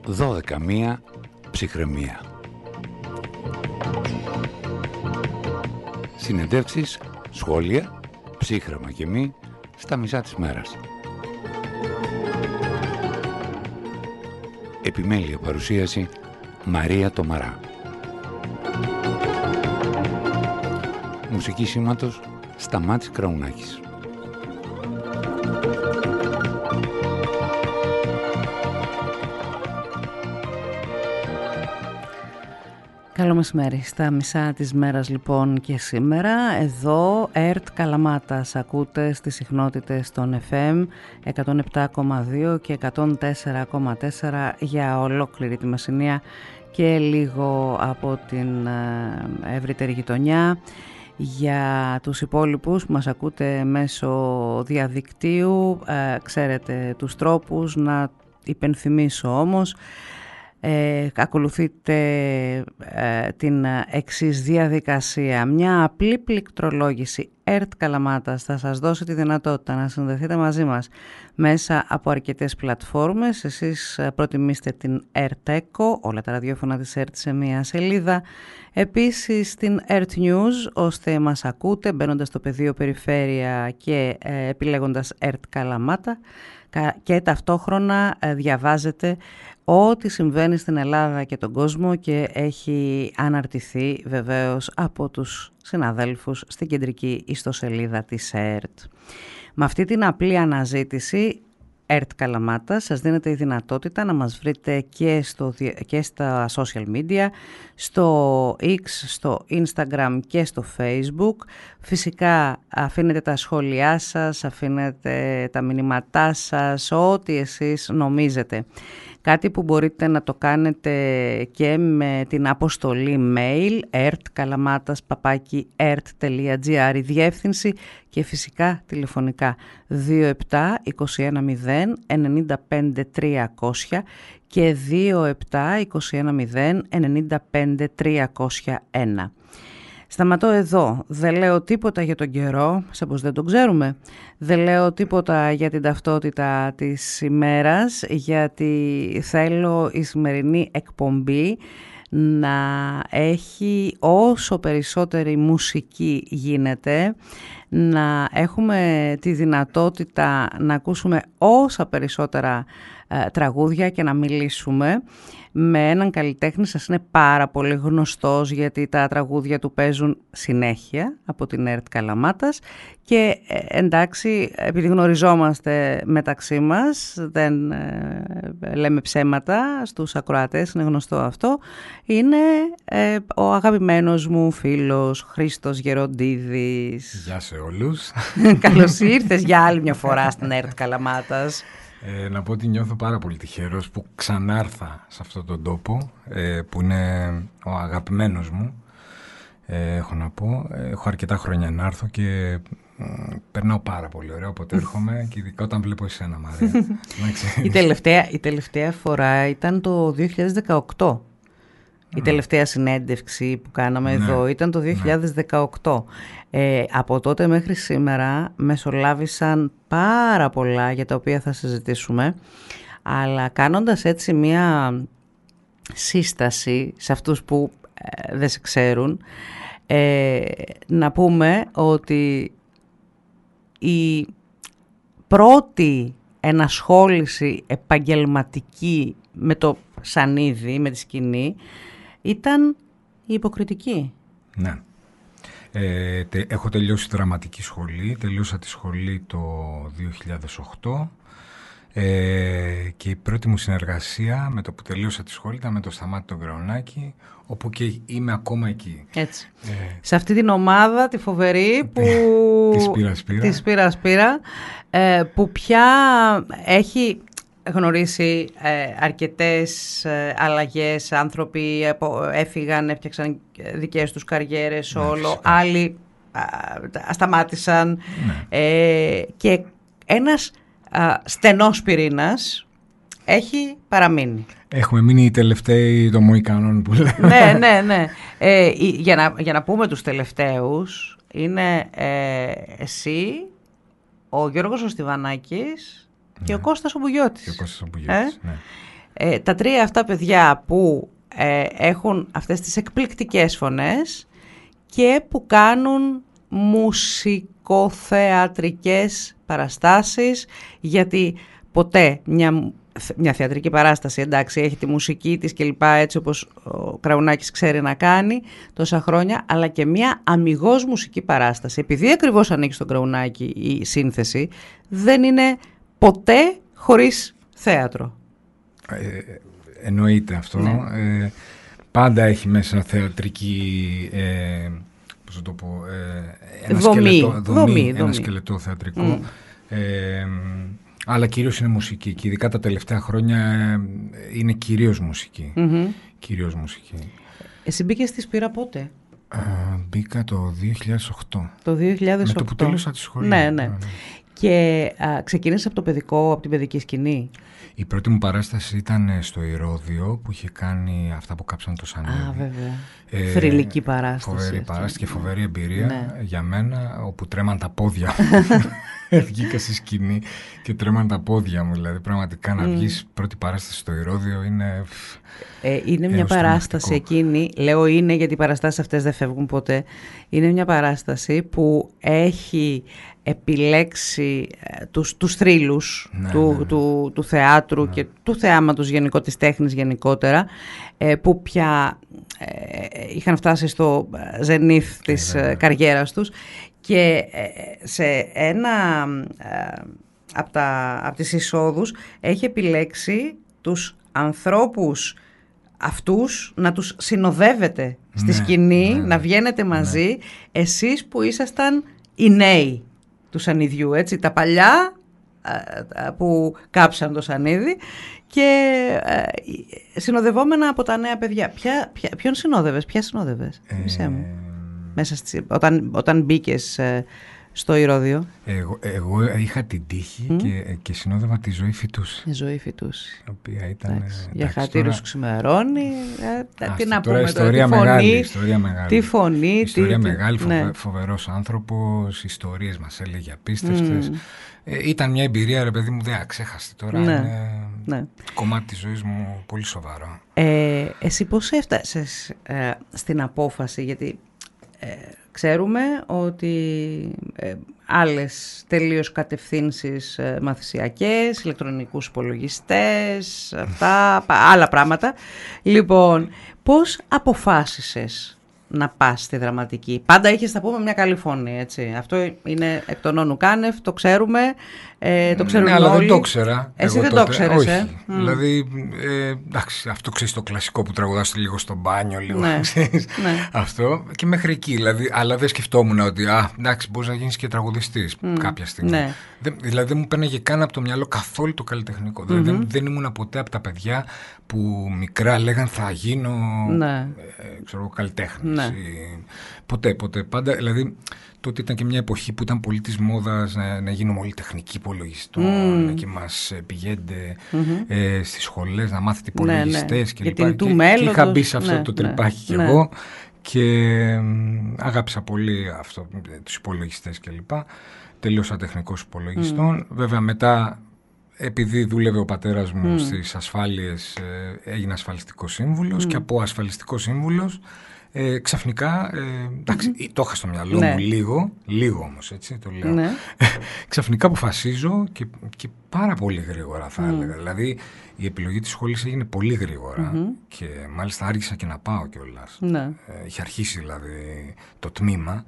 12 ψυχραιμία. Συνεντεύξεις, σχόλια, ψύχραμα και μη στα μισά της μέρας. Επιμέλεια παρουσίαση Μαρία Τομαρά. Μουσική σήματος Σταμάτης Κραουνάκης. Καλό μεσημέρι. Στα μισά της μέρας λοιπόν και σήμερα εδώ ΕΡΤ Καλαμάτας ακούτε στις συχνότητες των FM 107,2 και 104,4 για ολόκληρη τη Μεσσηνία και λίγο από την ευρύτερη γειτονιά. Για τους υπόλοιπους που μας ακούτε μέσω διαδικτύου ξέρετε τους τρόπους, να υπενθυμίσω όμως. Ακολουθείτε την εξής διαδικασία. Μια απλή πληκτρολόγηση ΕΡΤ Καλαμάτας θα σας δώσει τη δυνατότητα να συνδεθείτε μαζί μας μέσα από αρκετές πλατφόρμες. Εσείς προτιμήστε την ΕΡΤ ΕΚΟ, όλα τα ραδιόφωνα της ΕΡΤ σε μία σελίδα. Επίσης την ΕΡΤ News, ώστε μας ακούτε μπαίνοντας στο πεδίο περιφέρεια και επιλέγοντας ΕΡΤ Καλαμάτα και ταυτόχρονα διαβάζετε ό,τι συμβαίνει στην Ελλάδα και τον κόσμο και έχει αναρτηθεί βεβαίως από τους συναδέλφους στην κεντρική ιστοσελίδα της ΕΡΤ. Με αυτή την απλή αναζήτηση ΕΡΤ Καλαμάτα σας δίνεται η δυνατότητα να μας βρείτε και στα social media, στο X, στο Instagram και στο Facebook. Φυσικά αφήνετε τα σχόλιά σας, αφήνετε τα μηνύματά σας, ό,τι εσείς νομίζετε. Κάτι που μπορείτε να το κάνετε και με την αποστολή mail ertkalamatas@ert.gr, η διεύθυνση, και φυσικά τηλεφωνικά 27 21 0 95 300 και 27 21 0 95 301. Σταματώ εδώ. Δεν λέω τίποτα για τον καιρό, σαν πως δεν τον ξέρουμε. Δεν λέω τίποτα για την ταυτότητα της ημέρας, γιατί θέλω η σημερινή εκπομπή να έχει όσο περισσότερη μουσική γίνεται, να έχουμε τη δυνατότητα να ακούσουμε όσα περισσότερα τραγούδια και να μιλήσουμε με έναν καλλιτέχνη. Σας είναι πάρα πολύ γνωστός, γιατί τα τραγούδια του παίζουν συνέχεια από την ΕΡΤ Καλαμάτας και εντάξει, επειδή γνωριζόμαστε μεταξύ μας, δεν λέμε ψέματα στους ακροατές, είναι γνωστό αυτό, είναι ο αγαπημένος μου φίλος Χρήστος Γεροντίδης. Γεια σε όλους. Καλώς ήρθες για άλλη μια φορά στην ΕΡΤ Καλαμάτας. Να πω ότι νιώθω πάρα πολύ τυχερός που ξανάρθα σε αυτόν τον τόπο, που είναι ο αγαπημένος μου, έχω να πω. Έχω αρκετά χρόνια να έρθω και περνάω πάρα πολύ ωραία, οπότε έρχομαι και ειδικά όταν βλέπω εσένα, Μαρία. Η τελευταία φορά ήταν το 2018. Η τελευταία συνέντευξη που κάναμε εδώ ήταν το 2018. Από τότε μέχρι σήμερα μεσολάβησαν πάρα πολλά για τα οποία θα συζητήσουμε, αλλά κάνοντας έτσι μία σύσταση σε αυτούς που δεν σε ξέρουν, να πούμε ότι η πρώτη ενασχόληση επαγγελματική με το σανίδι, με τη σκηνή, ήταν η Υποκριτική. Ναι. Έχω τελειώσει δραματική σχολή. Τελείωσα τη σχολή το 2008 και η πρώτη μου συνεργασία με το που τελείωσα τη σχολή ήταν με το Σταμάτη τον Κραουνάκη, όπου και είμαι ακόμα εκεί. Έτσι. Σε αυτή την ομάδα τη φοβερή που... τη Σπύρα, που πια έχει γνωρίσει αρκετές αλλαγές. Άνθρωποι έφυγαν, έφτιαξαν δικές τους καριέρες, όλο. Άλλοι σταμάτησαν. Και ένας στενός πυρήνας έχει παραμείνει. Έχουμε μείνει οι τελευταίοι των Μοϊκανών που λέμε. Ναι. Για να πούμε τους τελευταίους, είναι εσύ, ο Γιώργος ο Στιβανάκης και ο Κώστας ο Μπουγιώτης. ναι. Τα τρία αυτά παιδιά που έχουν αυτές τις εκπληκτικές φωνές και που κάνουν μουσικοθεατρικές παραστάσεις, γιατί ποτέ μια θεατρική παράσταση, εντάξει, έχει τη μουσική της και λοιπά, έτσι όπως ο Κραουνάκης ξέρει να κάνει τόσα χρόνια, αλλά και μια αμιγώς μουσική παράσταση, επειδή ακριβώς ανήκει στον Κραουνάκη η σύνθεση, δεν είναι ποτέ χωρίς θέατρο. Εννοείται αυτό. Ναι. Πάντα έχει μέσα θεατρική, πώς θα το πω, ένα σκελετό θεατρικό. Αλλά κυρίως είναι μουσική και ειδικά τα τελευταία χρόνια είναι κυρίως μουσική. Κυρίως μουσική. Εσύ μπήκες στη Σπύρα πότε? Μπήκα το 2008. Το 2008. Με το που τέλειωσα τη σχολή. Ναι. Και ξεκίνησε από το παιδικό, από την παιδική σκηνή. Η πρώτη μου παράσταση ήταν στο Ηρώδειο που είχε κάνει αυτά που κάψαν το Σανίδι. Α, βέβαια. Θρυλική παράσταση. Φοβερή παράσταση και φοβερή εμπειρία για μένα, όπου τρέμαν τα πόδια μου. Βγήκα στη σκηνή και τρέμαν τα πόδια μου. Δηλαδή, πραγματικά να βγεις πρώτη παράσταση στο Ηρώδειο είναι. Είναι μια παράσταση εκείνη. Λέω είναι γιατί οι παραστάσεις αυτές δεν φεύγουν ποτέ. Είναι μια παράσταση που έχει επιλέξει τους θρύλους του θεάτρου και του θεάματος της τέχνης γενικότερα, που πια είχαν φτάσει στο ζενίθ της καριέρας τους, και σε ένα από τις εισόδους έχει επιλέξει τους ανθρώπους αυτούς να τους συνοδεύετε στη σκηνή, να βγαίνετε μαζί, εσείς που ήσασταν οι νέοι του Σανιδιού, έτσι, τα παλιά που κάψαν το Σανίδι, και συνοδευόμενα από τα νέα παιδιά. Ποιον συνόδευες, ποια συνόδευες, μισέ μου, μέσα όταν μπήκες στο Ηρώδειο? Εγώ είχα την τύχη και συνόδευα τη Ζωή Φυτούση. Η Ζωή Φυτούση. Η οποία ήταν. Για χατήρους ξημερώνει. Τι να πούμε, ιστορία μεγάλη. Τη φωνή. Ιστορία μεγάλη, φοβερός άνθρωπος, ιστορίες μας έλεγε απίστευτες. Ήταν μια εμπειρία, ρε παιδί μου, δεν αξέχαστη τώρα. Είναι κομμάτι της ζωής μου πολύ σοβαρό. Εσύ πώς έφτασες στην απόφαση, γιατί ξέρουμε ότι άλλες τελείως κατευθύνσεις μαθησιακές, ηλεκτρονικούς υπολογιστές, άλλα πράγματα. Λοιπόν, πώς αποφάσισες να πας στη δραματική? Πάντα είχες, θα πούμε, μια καλή φωνή, έτσι. Αυτό είναι εκ των όνου κάνευ, το ξέρουμε, το ξέρουν όλοι. Αλλά δεν το ήξερα. Εσύ δεν το ξέρεις, όχι. Δηλαδή, εντάξει, αυτό ξέρεις, το κλασικό που τραγουδάς λίγο στο μπάνιο, λίγο, ξέρεις, αυτό, και μέχρι εκεί, δηλαδή, αλλά δεν σκεφτόμουν ότι, εντάξει, μπορείς να γίνεις και τραγουδιστής κάποια στιγμή. Δηλαδή, δεν μου πέναγε καν από το μυαλό καθόλου το καλλιτεχνικό. Δηλαδή, δεν ήμουν ποτέ από τα παιδιά που μικρά λέγαν θα γίνω, ξέρω, καλλιτέχνης. Ποτέ. Πάντα, δηλαδή, τότε ήταν και μια εποχή που ήταν πολύ της μόδας να γίνουμε όλοι τεχνικοί υπολογιστών και μας πηγαίνετε στις σχολές να μάθετε υπολογιστές και λοιπά. Και είχα μπει σε αυτό το τρυπάκι κι εγώ και αγάπησα πολύ αυτό, τους υπολογιστές και λοιπά. Τελείωσα τεχνικός υπολογιστών. Βέβαια μετά, επειδή δούλευε ο πατέρας μου στις ασφάλειες, έγινα ασφαλιστικός σύμβουλος και από ασφαλιστικός σύμβουλος ξαφνικά, εντάξει, το είχα στο μυαλό μου λίγο όμως, έτσι το λέω. Ξαφνικά αποφασίζω και πάρα πολύ γρήγορα θα έλεγα. Δηλαδή η επιλογή της σχολής έγινε πολύ γρήγορα και μάλιστα άργησα και να πάω κιόλας. Είχε αρχίσει δηλαδή το τμήμα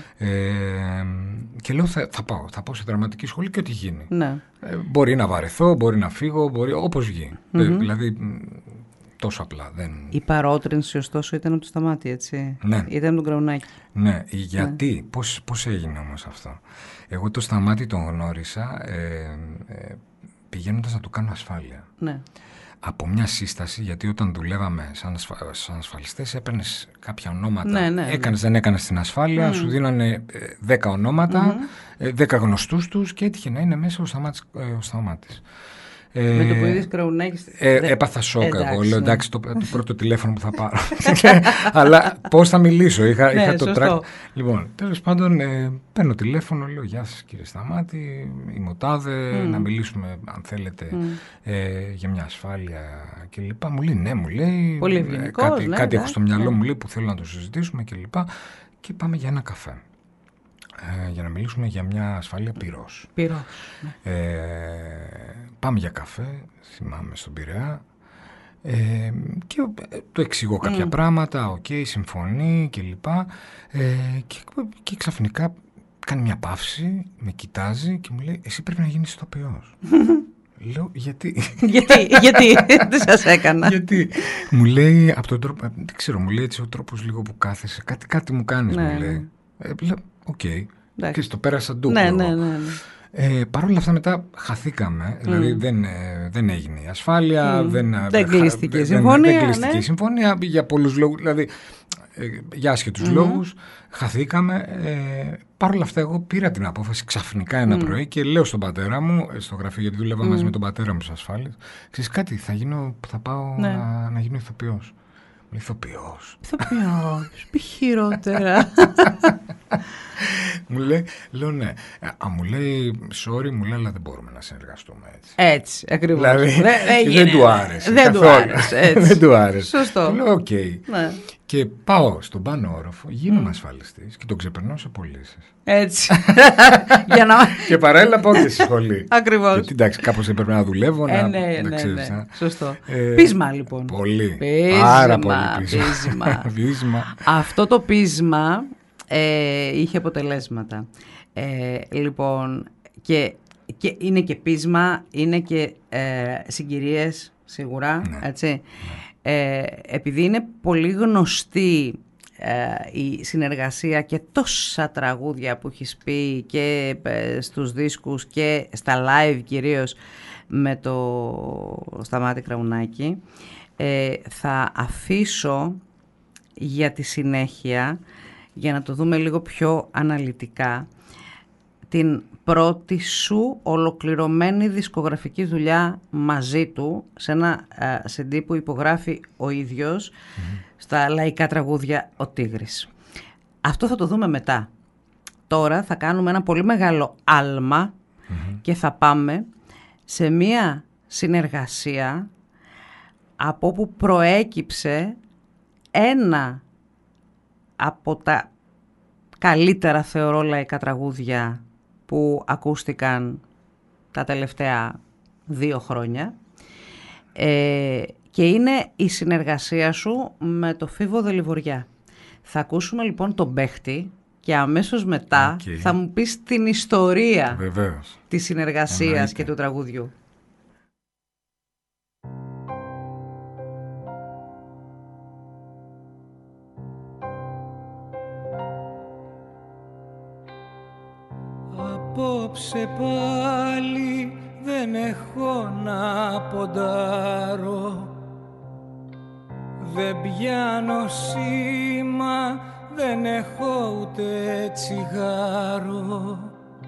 και λέω θα πάω σε δραματική σχολή και ό,τι γίνει. Μπορεί να βαρεθώ, μπορεί να φύγω, όπως βγει. Δηλαδή τόσο απλά. Η παρότρινση ωστόσο ήταν από το Σταμάτη, έτσι. Ήταν τον Κραουνάκη. Ναι, γιατί, πώς έγινε όμως αυτό? Εγώ το Σταμάτη τον γνώρισα πηγαίνοντας να του κάνω ασφάλεια. Από μια σύσταση, γιατί όταν δουλεύαμε σαν ασφαλιστές έπαιρνες κάποια ονόματα. Δεν έκανες την ασφάλεια, σου δίνανε 10 ονόματα, 10 γνωστούς τους και έτυχε να είναι μέσα ο Σταμάτης. Με το που είδες Κραουνάκη. Έπαθα σοκ εγώ. Λέω εντάξει, το πρώτο τηλέφωνο που θα πάρω. Αλλά πώς θα μιλήσω, είχα το track. Λοιπόν, τέλος πάντων, παίρνω τηλέφωνο, λέω γεια σας κύριε Σταμάτη, είμαι ο Τάδε, να μιλήσουμε αν θέλετε για μια ασφάλεια κλπ. Μου λέει ναι, μου λέει. Πολύ ευγενικός, κάτι έχω στο μυαλό μου λέει που θέλω να το συζητήσουμε κλπ. Και πάμε για ένα καφέ. Για να μιλήσουμε για μια ασφάλεια πυρός. Πάμε για καφέ, θυμάμαι στον Πειραιά, και του εξηγώ κάποια πράγματα, συμφωνεί κλπ. Και ξαφνικά κάνει μια παύση, με κοιτάζει και μου λέει εσύ πρέπει να γίνεις ηθοποιός. Λέω γιατί. Γιατί τι σας έκανα. Γιατί μου λέει από τον τρόπο, δεν ξέρω, μου λέει έτσι ο τρόπος λίγο που κάθεσαι, κάτι μου κάνεις, μου λέει. Λέω οκ. Και στο πέρασα ντούπο. Ναι. Παρ' όλα αυτά μετά χαθήκαμε. Δηλαδή δεν έγινε η ασφάλεια, δεν κλείστηκε η συμφωνία για πολλούς λόγους. Δηλαδή για άσχετους λόγους χαθήκαμε. Παρ' όλα αυτά εγώ πήρα την απόφαση ξαφνικά ένα πρωί και λέω στον πατέρα μου στο γραφείο, γιατί δούλευα μαζί με τον πατέρα μου στις ασφάλειες, ξέρεις κάτι, θα πάω να γίνω ηθοποιός. Ηθοποιός, μη χειρότερα. Μου λέει, λέω ναι. Μου λέει, sorry, μου λέει, αλλά δεν μπορούμε να συνεργαστούμε έτσι. Έτσι, ακριβώς. Δηλαδή, δεν του άρεσε. Δεν του άρεσε. Σωστό. Λέω, οκ. Και πάω στον πάνω όροφο, γίνομαι ασφαλιστής και τον ξεπερνάω σε πωλήσεις. Έτσι. Και παράλληλα πάω και στη σχολή. Ακριβώς. Γιατί εντάξει, κάπως έπρεπε να δουλεύω. Ναι. Σωστό. Πείσμα λοιπόν. Πολύ. Πάρα πολύ πείσμα. Αυτό το πείσμα είχε αποτελέσματα. Λοιπόν, και είναι και πείσμα, είναι και συγκυρίες σίγουρα, έτσι. Επειδή είναι πολύ γνωστή η συνεργασία και τόσα τραγούδια που έχεις πει και στους δίσκους και στα live κυρίως με το Σταμάτη Κραουνάκη, θα αφήσω για τη συνέχεια, για να το δούμε λίγο πιο αναλυτικά, την πρώτη σου ολοκληρωμένη δισκογραφική δουλειά μαζί του σε ένα CD που υπογράφει ο ίδιος στα λαϊκά τραγούδια «Ο Τίγρης». Αυτό θα το δούμε μετά. Τώρα θα κάνουμε ένα πολύ μεγάλο άλμα και θα πάμε σε μία συνεργασία από όπου προέκυψε ένα από τα καλύτερα θεωρώ λαϊκά τραγούδια που ακούστηκαν τα τελευταία 2 χρόνια, και είναι η συνεργασία σου με το Φίβο Δελιβοριά. Θα ακούσουμε λοιπόν τον παίχτη και αμέσως μετά θα μου πεις την ιστορία της συνεργασίας και του τραγουδιού. Απόψε πάλι δεν έχω να ποντάρω, δεν πιάνω σήμα, δεν έχω ούτε τσιγάρο.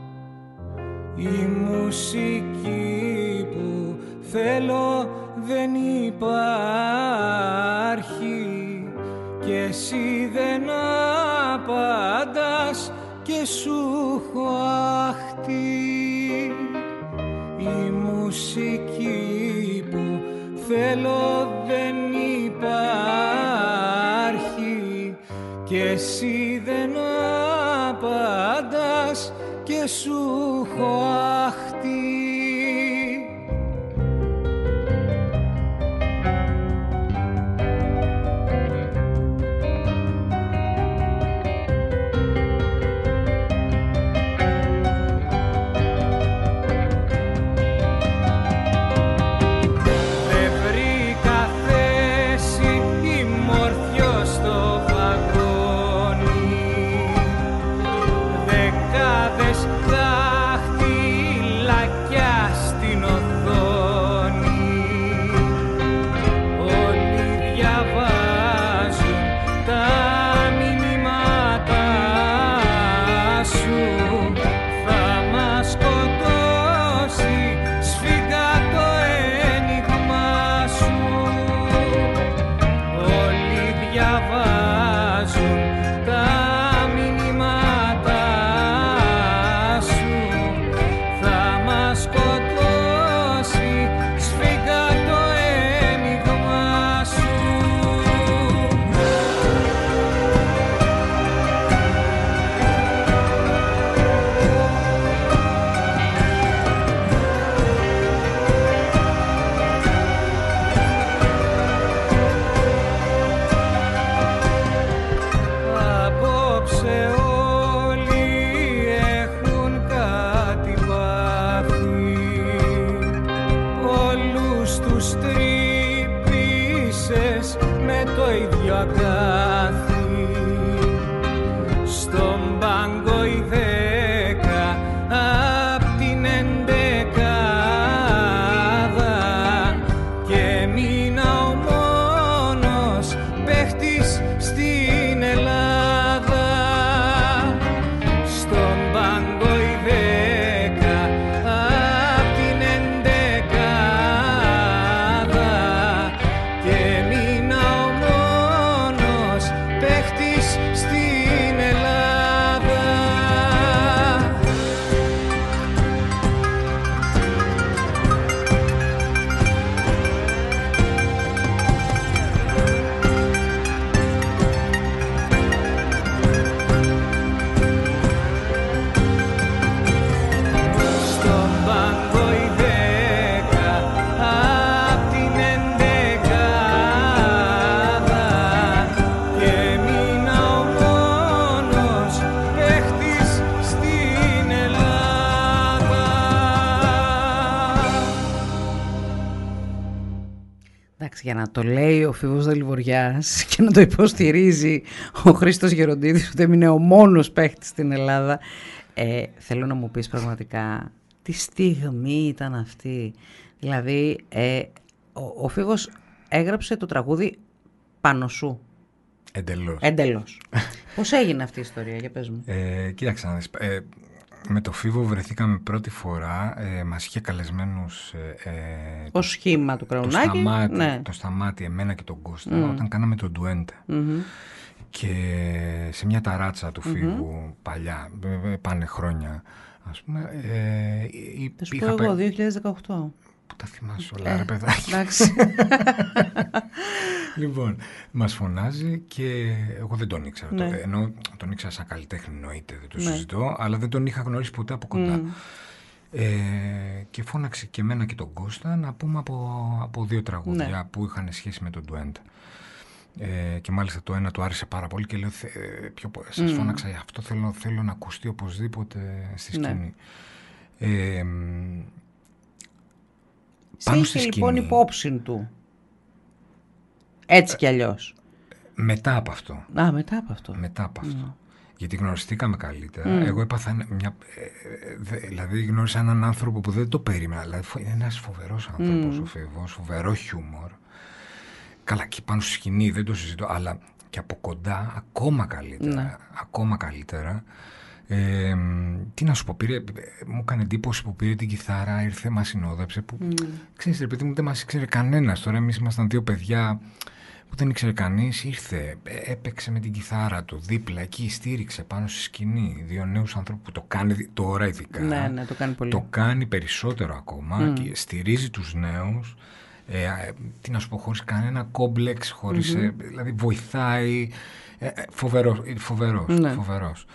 Η μουσική που θέλω δεν υπάρχει και εσύ δεν απαντάς και σου έχω αχτεί. Η μουσική που θέλω δεν υπάρχει και εσύ δεν απαντάς και σου έχω αχτεί. Δάχτυλα πως τους τρύπησες με το ίδιο αγκάθι. Στον πάγκο η 10 απ' την 11 και μείνα ο μόνος παίχτης στην Ελλάδα. Στον πάγκο η 10 απ' την 11 και μείνα ο μόνος παίχτης στην Ελλάδα. Στον πάγκο η 10 απ' την 11 και μείνα ο μόνος παίχτης στην Ελλάδα. Εντάξει, για να το λέει ο Φίβος Δελιβοριάς και να το υποστηρίζει ο Χρήστος Γεροντίδης ότι έμεινε ο μόνος παίχτης στην Ελλάδα, θέλω να μου πεις πραγματικά τι στιγμή ήταν αυτή. Δηλαδή ο Φίβος έγραψε το τραγούδι πάνω σου. Εντελώς. Πώς έγινε αυτή η ιστορία, για πες μου. Κοίταξε να δεις. Με το Φίβο βρεθήκαμε πρώτη φορά, μας είχε καλεσμένους Ως σχήμα του Κραουνάκη. το Σταμάτη, εμένα και τον Κώστα, όταν κάναμε τον Ντουέντε. Και σε μια ταράτσα του Φίβου παλιά, πάνε χρόνια ας πούμε, Θα σου πω εγώ, 2018. Που τα θυμάσαι όλα, ρε παιδάκι. Εντάξει. Λοιπόν, μας φωνάζει και εγώ δεν τον ήξερα. Ναι. Ενώ τον ήξερα σαν καλλιτέχνη, εννοείται, δεν το συζητώ, αλλά δεν τον είχα γνωρίσει ποτέ από κοντά. Και φώναξε και εμένα και τον Κώστα να πούμε από δύο τραγούδια που είχαν σχέση με τον Ντουέντε. Και μάλιστα το ένα του άρεσε πάρα πολύ και λέω σας φώναξα αυτό, θέλω να ακουστεί οπωσδήποτε στη σκηνή. Σε είχε λοιπόν υπόψη του. Έτσι κι αλλιώς. Μετά από αυτό. Μετά από αυτό. Γιατί γνωριστήκαμε καλύτερα. Εγώ έπαθα δηλαδή γνώρισα έναν άνθρωπο που δεν το περίμενα. Δηλαδή είναι ένας φοβερός άνθρωπος ο Φίβος, φοβερό χιούμορ. Καλά, και πάνω στη σκηνή δεν το συζητώ, αλλά και από κοντά ακόμα καλύτερα. Ακόμα καλύτερα. Τι να σου πω, μου έκανε εντύπωση που πήρε την κιθάρα, ήρθε, μας συνόδεψε. Που, ξέρεις ρε παιδί μου, δεν μας ήξερε κανένας. Τώρα εμείς ήμασταν δύο παιδιά που δεν ήξερε κανείς. Ήρθε, έπαιξε με την κιθάρα του δίπλα, εκεί στήριξε πάνω στη σκηνή. Δύο νέους ανθρώπους που το κάνει τώρα ειδικά. Ναι, το κάνει πολύ. Το κάνει περισσότερο ακόμα και στηρίζει τους νέους. Τι να σου πω, χωρίς κανένα κόμπλεξ, χωρίς, δηλαδή βοηθάει. Φοβερός.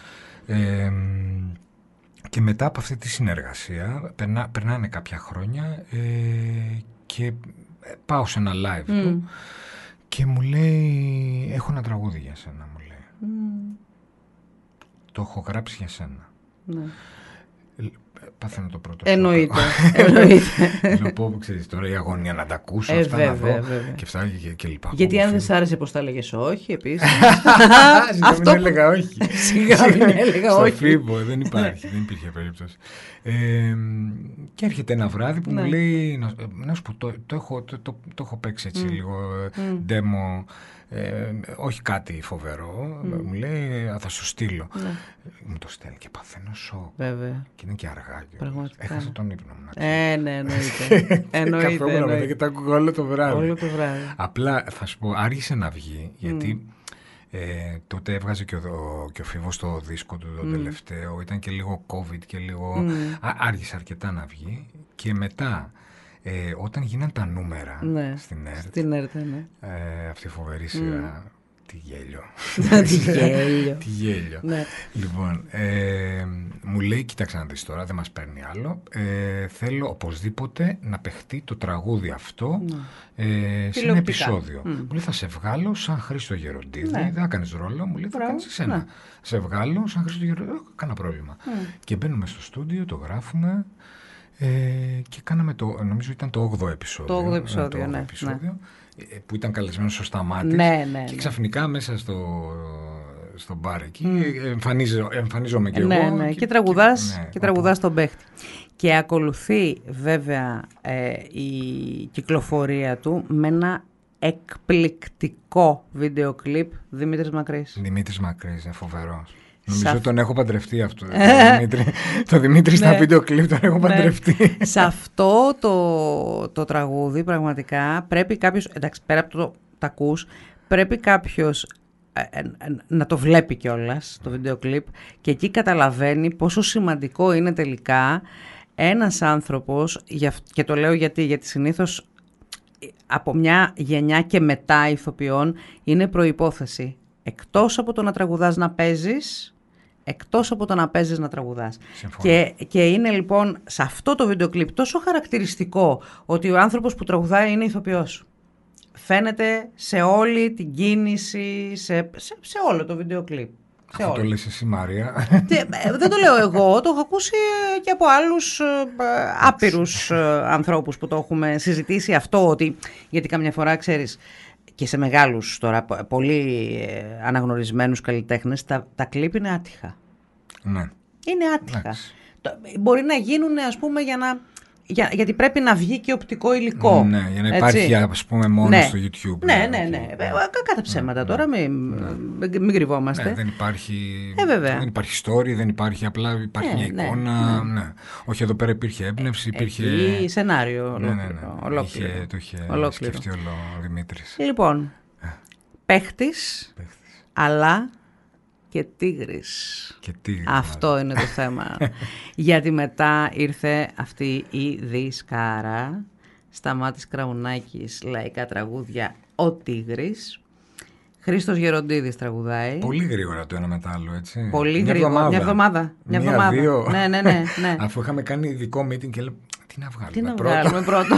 Και μετά από αυτή τη συνεργασία περνάνε κάποια χρόνια και πάω σε ένα live του και μου λέει έχω ένα τραγούδι για σένα, μου λέει. Το έχω γράψει για σένα. Πάθαινα το πρώτο. Εννοείται. Λοιπόν, ξέρεις τώρα η αγωνία να τα ακούσω αυτά, να δω και αυτά και λοιπά. Γιατί αν δεν σ' άρεσε πως τα έλεγες όχι, επίσης. Αυτό έλεγα όχι. Σιγά μην έλεγα όχι. Στο Φίβο δεν υπήρχε περίπτωση. Και έρχεται ένα βράδυ που μου λέει, να σου πω, το έχω παίξει έτσι λίγο demo, όχι κάτι φοβερό, μου λέει θα σου στείλω. Μου το στέλνει και παθαίνω σοκ. Βέβαια. Και είναι και αργά. Έχασα τον ύπνο μου. Ναι, εννοείται. Καθόμουν μετά και τα ακούγα όλο το βράδυ. Απλά θα σου πω, άργησε να βγει, γιατί τότε έβγαζε και ο Φίβος το δίσκο του το τελευταίο, ήταν και λίγο COVID και λίγο άργησε αρκετά να βγει και μετά όταν γίναν τα νούμερα στην ΕΡΤ, αυτή η φοβερή σειρά, τι γέλιο. Τι γέλιο. Λοιπόν, μου λέει, κοίταξε να δεις τώρα, δεν μας παίρνει άλλο, θέλω οπωσδήποτε να παιχτεί το τραγούδι αυτό σε ένα επεισόδιο. Μου λέει, θα σε βγάλω σαν Χρήστο Γεροντίδη, δεν θα κάνεις ρόλο, μου λέει, θα κάνεις εσένα. Σε βγάλω σαν Χρήστο Γεροντίδη, δεν έχω κανένα πρόβλημα. Και μπαίνουμε στο στούντιο, το γράφουμε. Και κάναμε νομίζω ήταν το 8ο επεισόδιο. Το 8ο επεισόδιο, ναι. Που ήταν καλεσμένος ο Σταμάτης. Ναι. Και ξαφνικά μέσα στο μπαρ εκεί εμφανίζομαι και εγώ. Ναι. Και τραγουδάς τον παίχτη. Και ακολουθεί βέβαια η κυκλοφορία του με ένα εκπληκτικό βίντεο κλιπ. Δημήτρης Μακρύς, είναι φοβερός. Νομίζω τον έχω παντρευτεί αυτό. Το Δημήτρη στα βίντεο κλιπ τον έχω παντρευτεί. Σε αυτό το τραγούδι πραγματικά πρέπει κάποιος, εντάξει, πέρα από το ακούς, πρέπει κάποιος να το βλέπει κιόλας το βίντεο κλιπ, και εκεί καταλαβαίνει πόσο σημαντικό είναι τελικά ένας άνθρωπος, και το λέω γιατί συνήθως από μια γενιά και μετά ηθοποιών είναι προϋπόθεση. Εκτός από το να τραγουδάς να παίζεις, εκτός από το να παίζεις να τραγουδάς. Και είναι λοιπόν σε αυτό το βίντεο κλιπ τόσο χαρακτηριστικό ότι ο άνθρωπος που τραγουδάει είναι ηθοποιός. Φαίνεται σε όλη την κίνηση, σε όλο το βίντεο κλιπ. Αυτό το λες εσύ, Μάρια. Δεν το λέω εγώ, το έχω ακούσει και από άλλους άπειρους ανθρώπους που το έχουμε συζητήσει αυτό, ότι, γιατί καμιά φορά ξέρεις, και σε μεγάλους τώρα πολύ αναγνωρισμένους καλλιτέχνες τα κλιπ είναι άτυχα. Ναι. Είναι άτυχα. Μπορεί να γίνουν, ας πούμε, γιατί πρέπει να βγει και οπτικό υλικό. Ναι, για να υπάρχει, ας πούμε, μόνο στο YouTube. Ναι. Κατά ψέματα τώρα, μην κρυβόμαστε. Ναι, δεν υπάρχει story, δεν υπάρχει, απλά υπάρχει μια εικόνα. Ναι. Όχι, εδώ πέρα υπήρχε έμπνευση, υπήρχε σενάριο ολόκληρο. Το είχε σκεφτεί όλο ο Δημήτρης. Λοιπόν, παίχτης, αλλά και τίγρης. Αυτό είναι το θέμα. Γιατί μετά ήρθε αυτή η δισκάρα. Σταμάτης Κραουνάκης, λαϊκά τραγούδια, ο Τίγρης. Χρήστος Γεροντίδης τραγουδάει. Πολύ γρήγορα το ένα μετά άλλο, έτσι. Πολύ γρήγορα. Μια εβδομάδα. Δύο. Ναι. Αφού είχαμε κάνει ειδικό meeting και λέμε, τι να βγάλουμε πρώτο.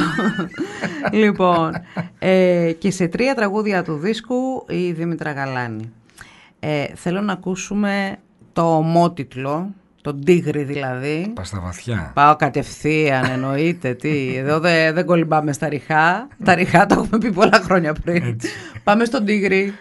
Λοιπόν, και σε 3 τραγούδια του δίσκου η Δήμητρα Γαλάνη. Θέλω να ακούσουμε το ομότιτλο, τον Τίγρη δηλαδή. Πας στα βαθιά. Πάω κατευθείαν, εννοείται. Εδώ δεν κολυμπάμε στα ριχά. Τα ριχά το έχουμε πει πολλά χρόνια πριν. Έτσι. Πάμε στον Τίγρη.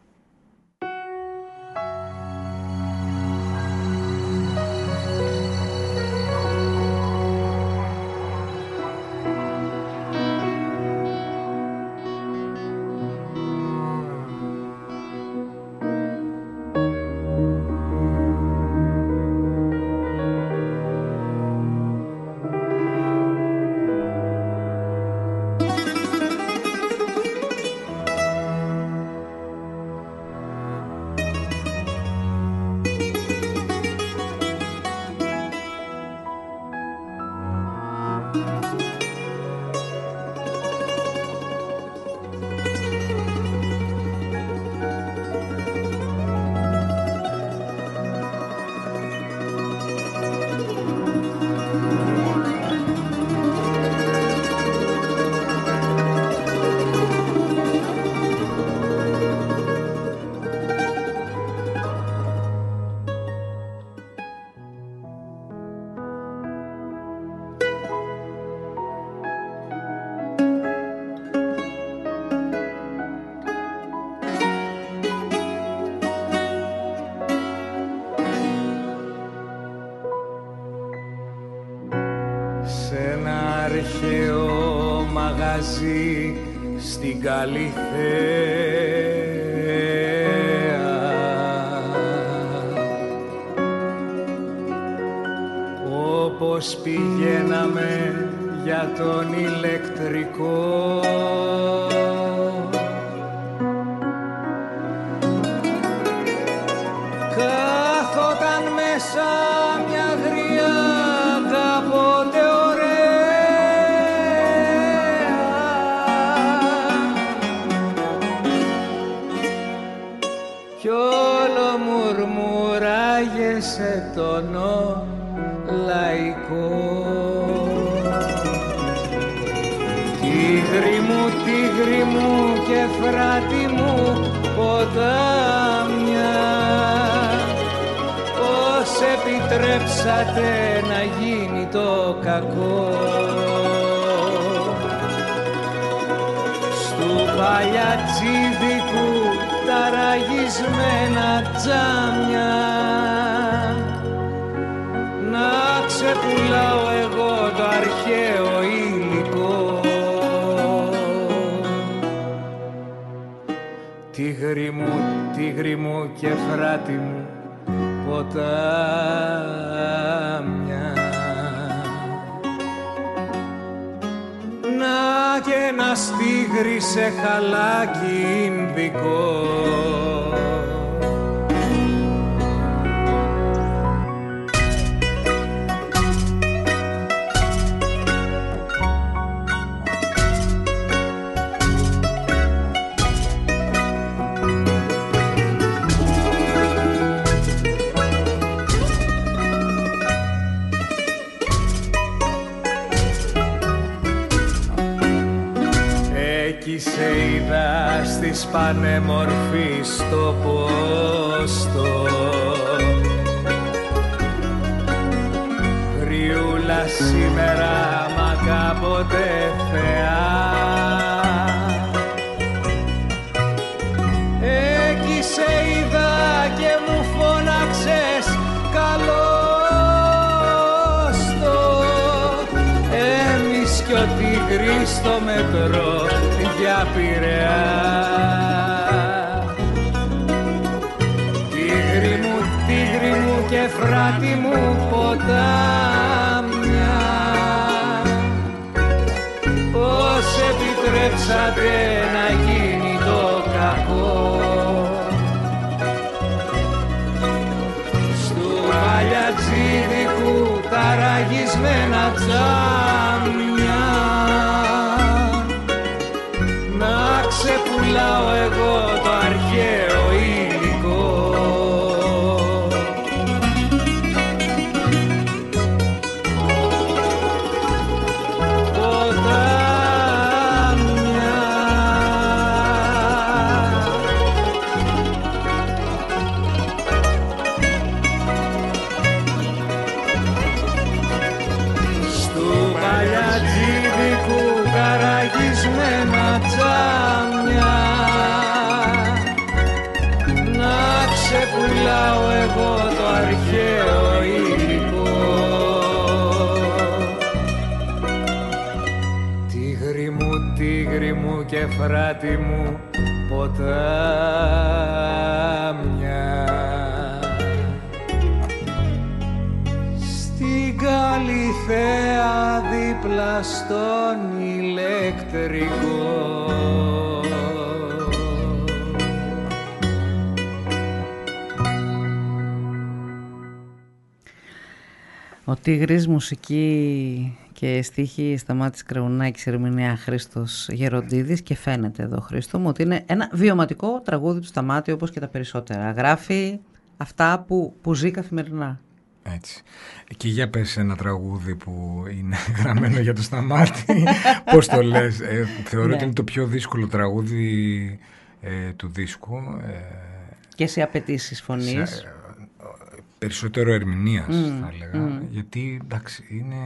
Στην Καλυθέα όπως πηγαίναμε για τον ηλεκτρικό, κάθοταν μέσα μια γριά κάποτε σε τόνο λαϊκό. Τίγρη μου και φράτη μου ποτάμια, ως επί επιτρέψατε να γίνει το κακό. Στου παλιατζίδικου τα ραγισμένα τζάμια να ξεπουλάω εγώ το αρχαίο υλικό. Τίγρη μου και φράτη μου ποτάμια, να και ένας τίγρης σε χαλάκι Ινδικό. Σε είδα στις πανέμορφης στο πόστο, γριούλα σήμερα μα κάποτε θεά. Εκεί σε είδα και μου φώναξες καλώς το, εμείς κι ο τίγρης στο μετρό για Πειραιά. Τίγρη μου και φράτη μου ποτάμια, πώς επιτρέψατε να γίνει το κακό. Στου παλιατζίδικου τα ραγισμένα τζάμια ξεπουλάω εγώ το αρχαίο υλικό. Ποτάμια, στου παλιατζίδικου τα ραγισμένα τζάμια να ξεπουλάω εγώ το αρχαίο υλικό. Τίγρη μου και φράτη μου ποτάμια, στην Καλυθέα δίπλα στον ηλεκτρικό. Ο Τίγρης, μουσική και στίχη Σταμάτης Κραουνάκης, ερμηνεία Χρήστος Γεροντίδης. Και φαίνεται εδώ, Χρήστο μου, ότι είναι ένα βιωματικό τραγούδι του Σταμάτη, όπως και τα περισσότερα. Γράφει αυτά που ζει καθημερινά. Έτσι. Και για πες ένα τραγούδι που είναι γραμμένο για το Σταμάτη. Πώς το λες? Θεωρώ ότι είναι το πιο δύσκολο τραγούδι του δίσκου. Και σε απαιτήσεις φωνής. Περισσότερο ερμηνείας θα έλεγα. Γιατί εντάξει είναι...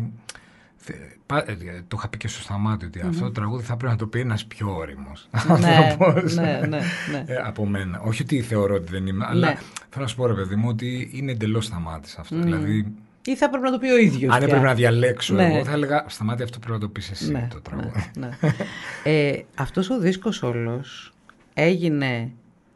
Το είχα πει και στο Σταμάτη ότι αυτό το τραγούδι θα πρέπει να το πει ένας πιο όριμος άνθρωπος από μένα. Όχι ότι θεωρώ ότι δεν είμαι, αλλά θέλω να σου πω, ρε παιδί μου, ότι είναι εντελώς Σταμάτης αυτό. Δηλαδή, ή θα πρέπει να το πει ο ίδιος. Αν έπρεπε να διαλέξω εγώ, θα έλεγα Σταμάτη, αυτό πρέπει να το πεις εσύ το τραγούδι. Αυτός ο δίσκος όλος έγινε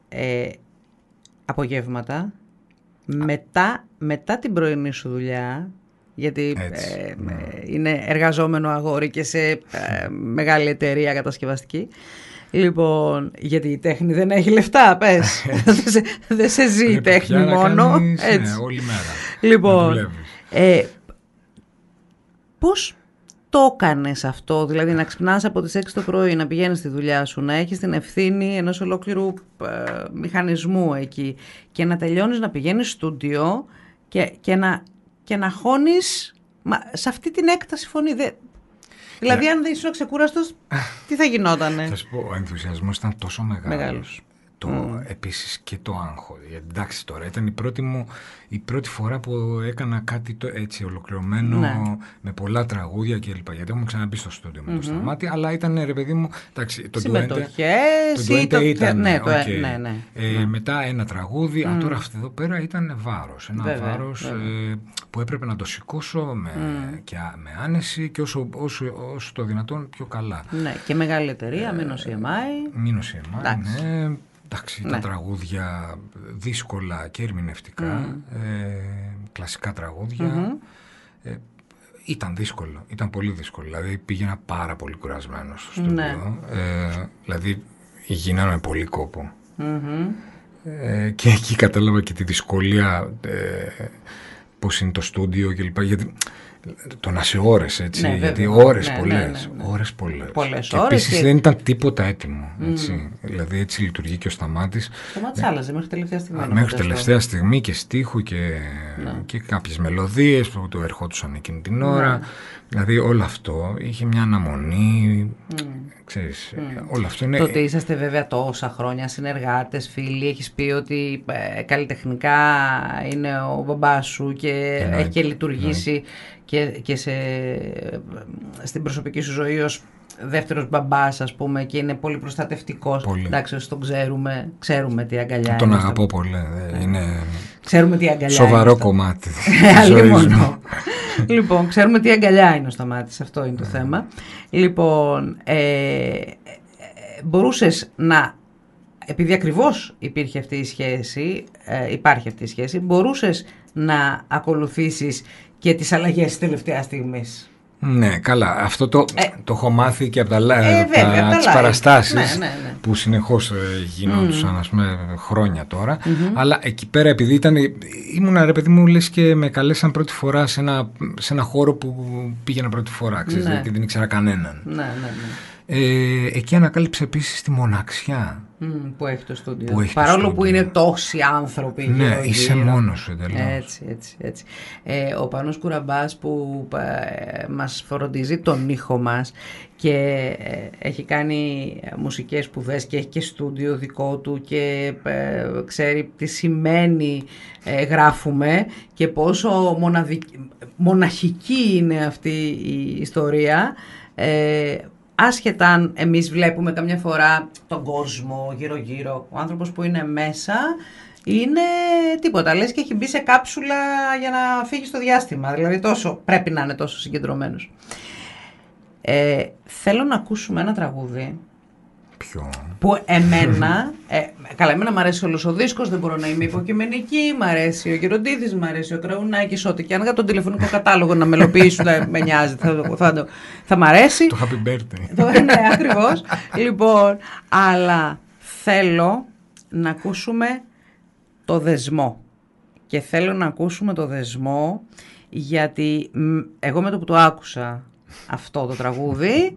απογεύματα μετά την πρωινή σου δουλειά, γιατί είναι εργαζόμενο αγόρι και σε μεγάλη εταιρεία κατασκευαστική. Λοιπόν, γιατί η τέχνη δεν έχει λεφτά, πες. Δεν σε ζει η τέχνη μόνο. Έτσι. Όλη μέρα. Λοιπόν, πώς το έκανες αυτό, δηλαδή να ξυπνάς από τις 6 το πρωί, να πηγαίνεις στη δουλειά σου, να έχεις την ευθύνη ενός ολόκληρου μηχανισμού εκεί και να τελειώνεις, να πηγαίνεις στούντιο και να χώνεις σε αυτή την έκταση φωνή. Δηλαδή αν δεν ήσουν ξεκούραστος, τι θα γινότανε? Θα σου πω, ο ενθουσιασμός ήταν τόσο μεγάλος. Επίσης και το άγχος. Εντάξει, τώρα ήταν η πρώτη φορά που έκανα κάτι έτσι ολοκληρωμένο, με πολλά τραγούδια κλπ. Γιατί έχουμε ξαναμπεί στο στούντιο με το Σταμάτη, αλλά ήταν, ρε παιδί μου, εντάξει, το Duente ήταν. Μετά ένα τραγούδι, τώρα αυτό εδώ πέρα ήταν βάρος. Ένα βάρος που έπρεπε να το σηκώσω με άνεση και όσο το δυνατόν πιο καλά. Ναι, και μεγάλη εταιρεία, Minos EMI. Ναι. Εντάξει, τα τραγούδια δύσκολα και ερμηνευτικά, κλασικά τραγούδια. Ήταν δύσκολο, ήταν πολύ δύσκολο. Δηλαδή πήγαινα πάρα πολύ κουρασμένος στο στούντιο. Δηλαδή γίνανε πολύ κόπο. Και εκεί κατάλαβα και τη δυσκολία πώς είναι το στούντιο κλπ. Γιατί το να σε ώρες, έτσι, γιατί ώρες πολλές. Και επίσης δεν ήταν τίποτα έτοιμο, έτσι. Δηλαδή έτσι λειτουργεί και ο Σταμάτης. Ο Σταμάτης άλλαζε μέχρι τελευταία στιγμή. Μέχρι τελευταία στιγμή και στίχου και κάποιες μελωδίες που του ερχόντουσαν εκείνη την ώρα. Δηλαδή όλο αυτό είχε μια αναμονή, ξέρεις, όλο αυτό είναι... Τότε είσαστε βέβαια τόσα χρόνια συνεργάτες, φίλοι, έχεις πει ότι καλλιτεχνικά είναι ο μπαμπάς σου και έχει και λειτουργήσει και στην προσωπική σου ζωή ως δεύτερος μπαμπάς, ας πούμε, και είναι πολύ προστατευτικός. Εντάξει, όσοι τον ξέρουμε τι αγκαλιά είναι. Τον αγαπώ πολύ. Είναι ξέρουμε τι αγκαλιά σοβαρό είναι κομμάτι της ζωής μου. Λοιπόν, ξέρουμε τι αγκαλιά είναι ο Σταμάτης, αυτό είναι το θέμα. Λοιπόν, μπορούσες να, επειδή ακριβώς υπάρχει αυτή η σχέση, μπορούσες να ακολουθήσεις και τις αλλαγές της τελευταίας στιγμής. Ναι, καλά. Αυτό το έχω μάθει και από τις παραστάσεις που συνεχώς γινόντουσαν, ας πούμε, χρόνια τώρα. Αλλά εκεί πέρα, επειδή ήμουνα, ρε παιδί μου, λες και με καλέσαν πρώτη φορά σε ένα χώρο που πήγαινα πρώτη φορά, ξέρεις, γιατί δεν ήξερα κανέναν. Εκεί ανακάλυψε επίσης τη μοναξιά που έχει το στούντιο. Παρόλο που είναι τόσοι άνθρωποι. Ναι, είσαι μόνος σου εντελώς. Έτσι. Ο Πάνος Κουραμπάς που μας φροντίζει τον ήχο μας και έχει κάνει μουσικές σπουδές και έχει και στούντιο δικό του και ξέρει τι σημαίνει γράφουμε και πόσο μοναχική είναι αυτή η ιστορία. Άσχετα αν εμείς βλέπουμε καμιά φορά τον κόσμο γύρω-γύρω, ο άνθρωπος που είναι μέσα είναι τίποτα. Λες και έχει μπει σε κάψουλα για να φύγει στο διάστημα. Δηλαδή πρέπει να είναι τόσο συγκεντρωμένος. Θέλω να ακούσουμε ένα τραγούδι. Ποιο? Που εμένα μου αρέσει όλος ο δίσκος, δεν μπορώ να είμαι υποκειμενική, μ' αρέσει ο Γεροντίδης, μ' αρέσει ο Κραουνάκης, ό,τι και αν για τον τηλεφωνικό κατάλογο να μελοποιήσουν, δεν με νοιάζει, θα μ' αρέσει. Το happy birthday. Ναι, ακριβώς. Λοιπόν, αλλά θέλω να ακούσουμε το Δεσμό. Και θέλω να ακούσουμε το Δεσμό γιατί εγώ με το που το άκουσα αυτό το τραγούδι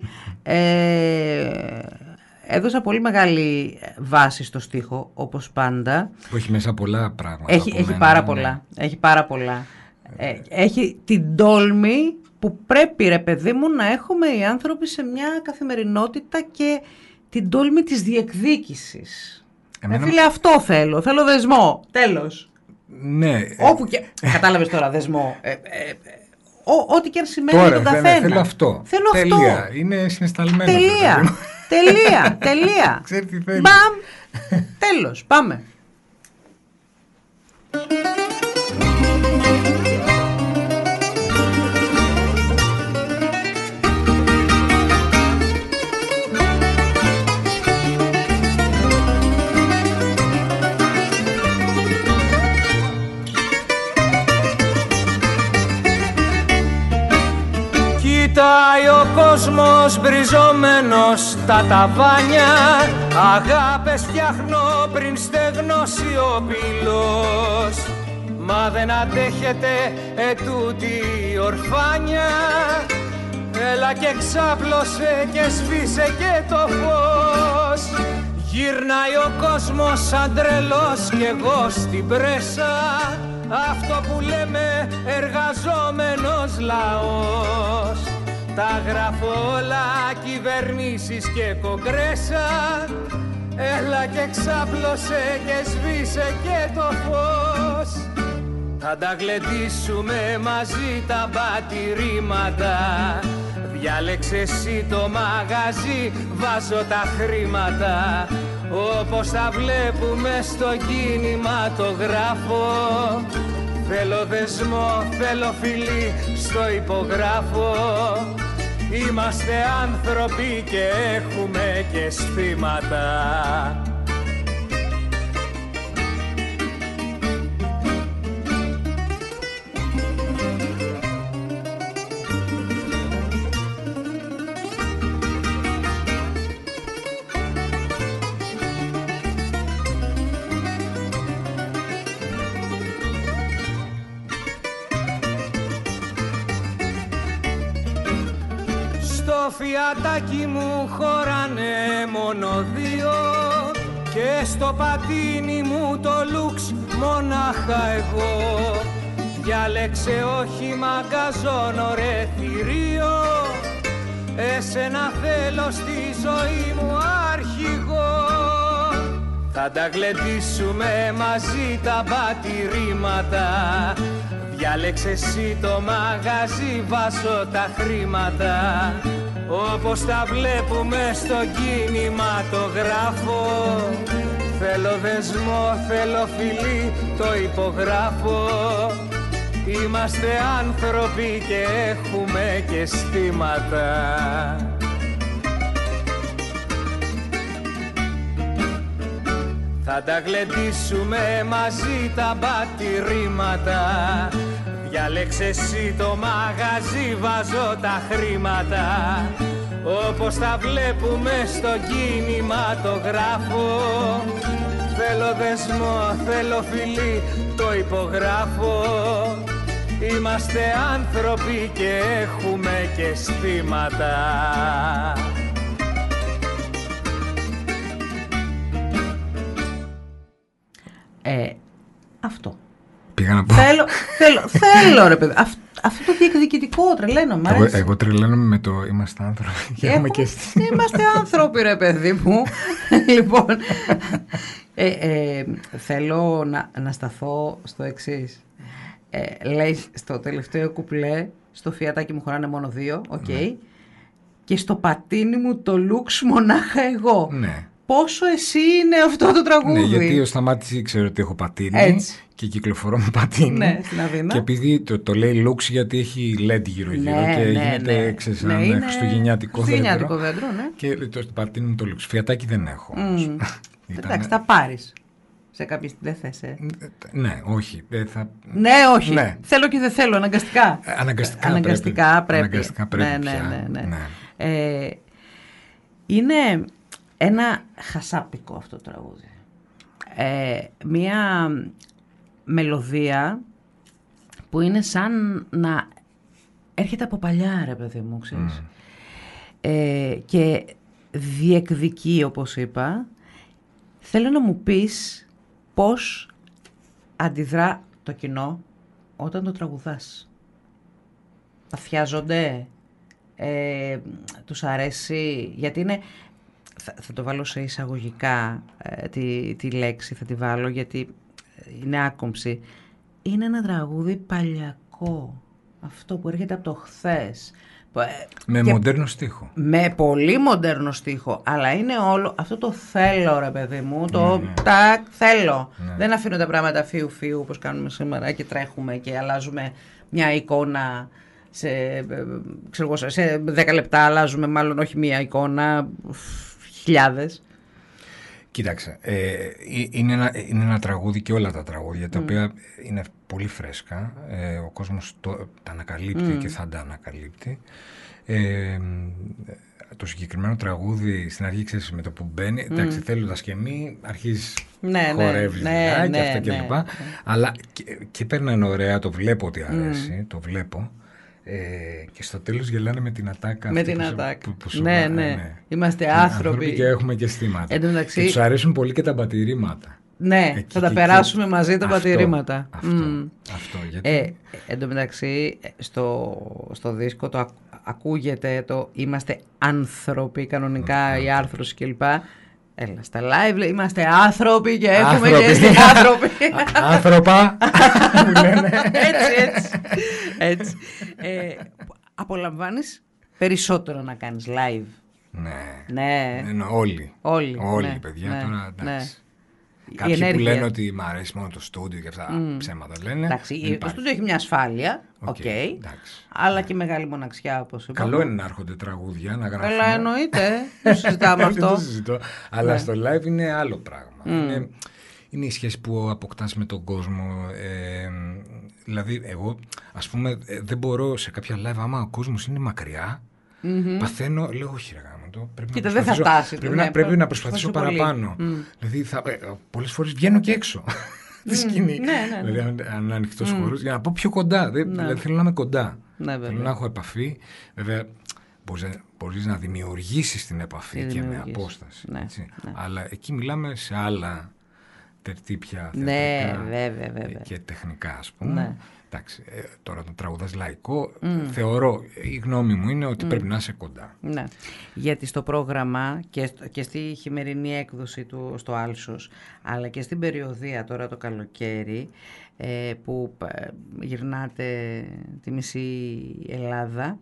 έδωσα πολύ μεγάλη βάση στο στίχο, όπως πάντα. Που έχει μέσα πολλά πράγματα. Έχει πάρα πολλά. Έχει την τόλμη που πρέπει, ρε παιδί μου, να έχουμε οι άνθρωποι σε μια καθημερινότητα και την τόλμη της διεκδίκησης. Φίλε, αυτό θέλω δεσμό, τέλος. Ναι. Όπου και... Κατάλαβες τώρα, δεσμό. Ό,τι και αν σημαίνει για τον καθένα. Θέλω αυτό. Τελεία. Είναι συναισθαλμένο. Τελεία. Ξέρει τι θέλει. Μπαμ. Τέλος. Πάμε. Κοιτάει ο κόσμος μπριζωμένος στα ταβάνια, αγάπες φτιάχνω πριν στεγνώσει ο πύλος. Μα δεν αντέχετε ετούτη η ορφάνια, έλα και ξάπλωσε και σβήσε και το φως. Γυρνάει ο κόσμος σαν τρελός κι εγώ στην πρέσα, αυτό που λέμε εργαζόμενος λαός. Τα γράφω όλα, κυβερνήσεις και κογκρέσα, έλα και ξάπλωσε και σβήσε και το φως. Θα τα γλεντήσουμε μαζί τα μπατηρήματα. Διάλεξε εσύ το μαγαζί, βάζω τα χρήματα. Όπως τα βλέπουμε στο κινηματογράφο. Θέλω δεσμό, θέλω φιλί, στο υπογράφω. Είμαστε άνθρωποι και έχουμε και αισθήματα. Στο φιατάκι μου χωράνε μόνο δύο και στο πατίνι μου το λουξ μονάχα εγώ. Διάλεξε όχι μαγκαζόνο ρε θηρίο, εσένα θέλω στη ζωή μου αρχηγό. Θα τα γλεντήσουμε μαζί τα μπατηρήματα. Διάλεξε εσύ το μαγαζί, βάζω τα χρήματα. Όπως τα βλέπουμε στο κινηματογράφο. Θέλω δεσμό, θέλω φιλί, το υπογράφω. Είμαστε άνθρωποι και έχουμε και αισθήματα. Θα τα γλεντήσουμε μαζί τα μπατηρήματα. Διάλεξε εσύ το μαγαζί, βάζω τα χρήματα. Όπως τα βλέπουμε στο κινηματογράφο. Θέλω δεσμό, θέλω φιλί, το υπογράφω. Είμαστε άνθρωποι και έχουμε και αισθήματα. Αυτό. Πήγα να πω. Θέλω ρε παιδί. Αυτό το διεκδικητικό τρελαίνομαι. Εγώ τρελαίνομαι με το είμαστε άνθρωποι και έχουμε και είμαστε άνθρωποι ρε παιδί μου. Λοιπόν, θέλω να σταθώ στο εξής. Λέει στο τελευταίο κουπλέ, στο φιατάκι μου χωράνε μόνο δύο, okay, και στο πατίνι μου το λουξ μονάχα εγώ. Ναι. Πόσο εσύ είναι αυτό το τραγούδι. Ναι, γιατί ο Σταμάτης ξέρω ότι έχω πατίνι. Έτσι. Και κυκλοφορώ με πατίνι. Ναι, στην Αθήνα. Και επειδή το λέει λουξ γιατί έχει LED γύρω-γύρω, ναι, και γίνεται ένα χριστουγεννιάτικο δέντρο. Ναι. Και το πατίνι μου το λουξ. Φιατάκι δεν έχω. Εντάξει, θα πάρεις. Σε κάποιες δεν θες. Ναι, όχι. Ναι, όχι. Ναι. Θέλω και δεν θέλω, αναγκαστικά. Αναγκαστικά πρέπει. Ναι. Είναι ένα χασάπικο αυτό το τραγούδι. Μία μελωδία που είναι σαν να έρχεται από παλιά ρε παιδί μου, ξέρεις. Και διεκδικεί, όπως είπα. Θέλω να μου πεις πώς αντιδρά το κοινό όταν το τραγουδάς. Παθιάζονται, τους αρέσει, γιατί είναι... Θα το βάλω σε εισαγωγικά τη λέξη, θα τη βάλω γιατί είναι άκομψη. Είναι ένα τραγούδι παλιακό, αυτό που έρχεται από το χθες. Με μοντέρνο στίχο. Με πολύ μοντέρνο στίχο, αλλά είναι όλο αυτό το θέλω ρε παιδί μου, το τάκ θέλω. Ναι. Δεν αφήνω τα πράγματα φίου-φίου όπως κάνουμε σήμερα και τρέχουμε και αλλάζουμε μια εικόνα σε 10 λεπτά, αλλάζουμε μάλλον όχι μια εικόνα, χιλιάδες. Κοίταξε, είναι ένα τραγούδι και όλα τα τραγούδια τα οποία είναι πολύ φρέσκα. Ο κόσμος τα ανακαλύπτει και θα τα ανακαλύπτει. Το συγκεκριμένο τραγούδι στην αρχή, ξέρεις, με το που μπαίνει, εντάξει, θέλω τα σκεμί, αρχίζεις χορεύεις και αυτά κλπ. Αλλά και παίρνανε ωραία, το βλέπω ότι αρέσει, το βλέπω. Και στο τέλος γελάνε με την ατάκα. Με την ατάκα. Ναι. Είμαστε άνθρωποι και έχουμε και αισθήματα. Και τους αρέσουν πολύ και τα μπατηρήματα. Ναι, θα τα περάσουμε μαζί τα μπατηρήματα. Αυτό. Γιατί... Εν τω μεταξύ, στο δίσκο ακούγεται το είμαστε άνθρωποι κανονικά, η άρθρωση κλπ. Έλα, στα live είμαστε άνθρωποι και έχουμε και είστε άνθρωποι. Άνθρωπα, μου λένε. Έτσι. Απολαμβάνεις περισσότερο να κάνεις live? Ναι. Όλοι, παιδιά, τώρα εντάξει. Κάποιοι που λένε ότι μ' αρέσει μόνο το στούντιο και αυτά ψέματα λένε. Εντάξει, το στούντιο έχει μια ασφάλεια, αλλά και μεγάλη μοναξιά, όπως είπαμε. Καλό είναι να έρχονται τραγούδια, να γράφουν. Καλά, εννοείται. Δεν συζητάμε αυτό. Δεν το συζητώ. Αλλά στο live είναι άλλο πράγμα. Είναι η σχέση που αποκτάς με τον κόσμο. Δηλαδή, εγώ, ας πούμε, δεν μπορώ σε κάποια live, άμα ο κόσμος είναι μακριά, παθαίνω, λέω, όχι, ρε γάμο. Κοίτα, δεν θα φτάσει. Πρέπει να προσπαθήσω παραπάνω. Δηλαδή, πολλές φορές βγαίνω και έξω τη σκηνή. Δηλαδή, αν ανοιχτός χώρος, για να πω πιο κοντά. Δηλαδή, θέλω να είμαι κοντά. Θέλω να έχω επαφή. Βέβαια, μπορείς να δημιουργήσεις την επαφή και με απόσταση. Αλλά εκεί μιλάμε σε άλλα τερτύπια θεατρικά και τεχνικά, ας πούμε. Εντάξει, τώρα το τραγουδάς λαϊκό, θεωρώ, η γνώμη μου είναι ότι πρέπει να είσαι κοντά. Ναι. Γιατί στο πρόγραμμα και στη χειμερινή έκδοση του στο Άλσος, αλλά και στην περιοδία τώρα το καλοκαίρι, που γυρνάτε τη μισή Ελλάδα,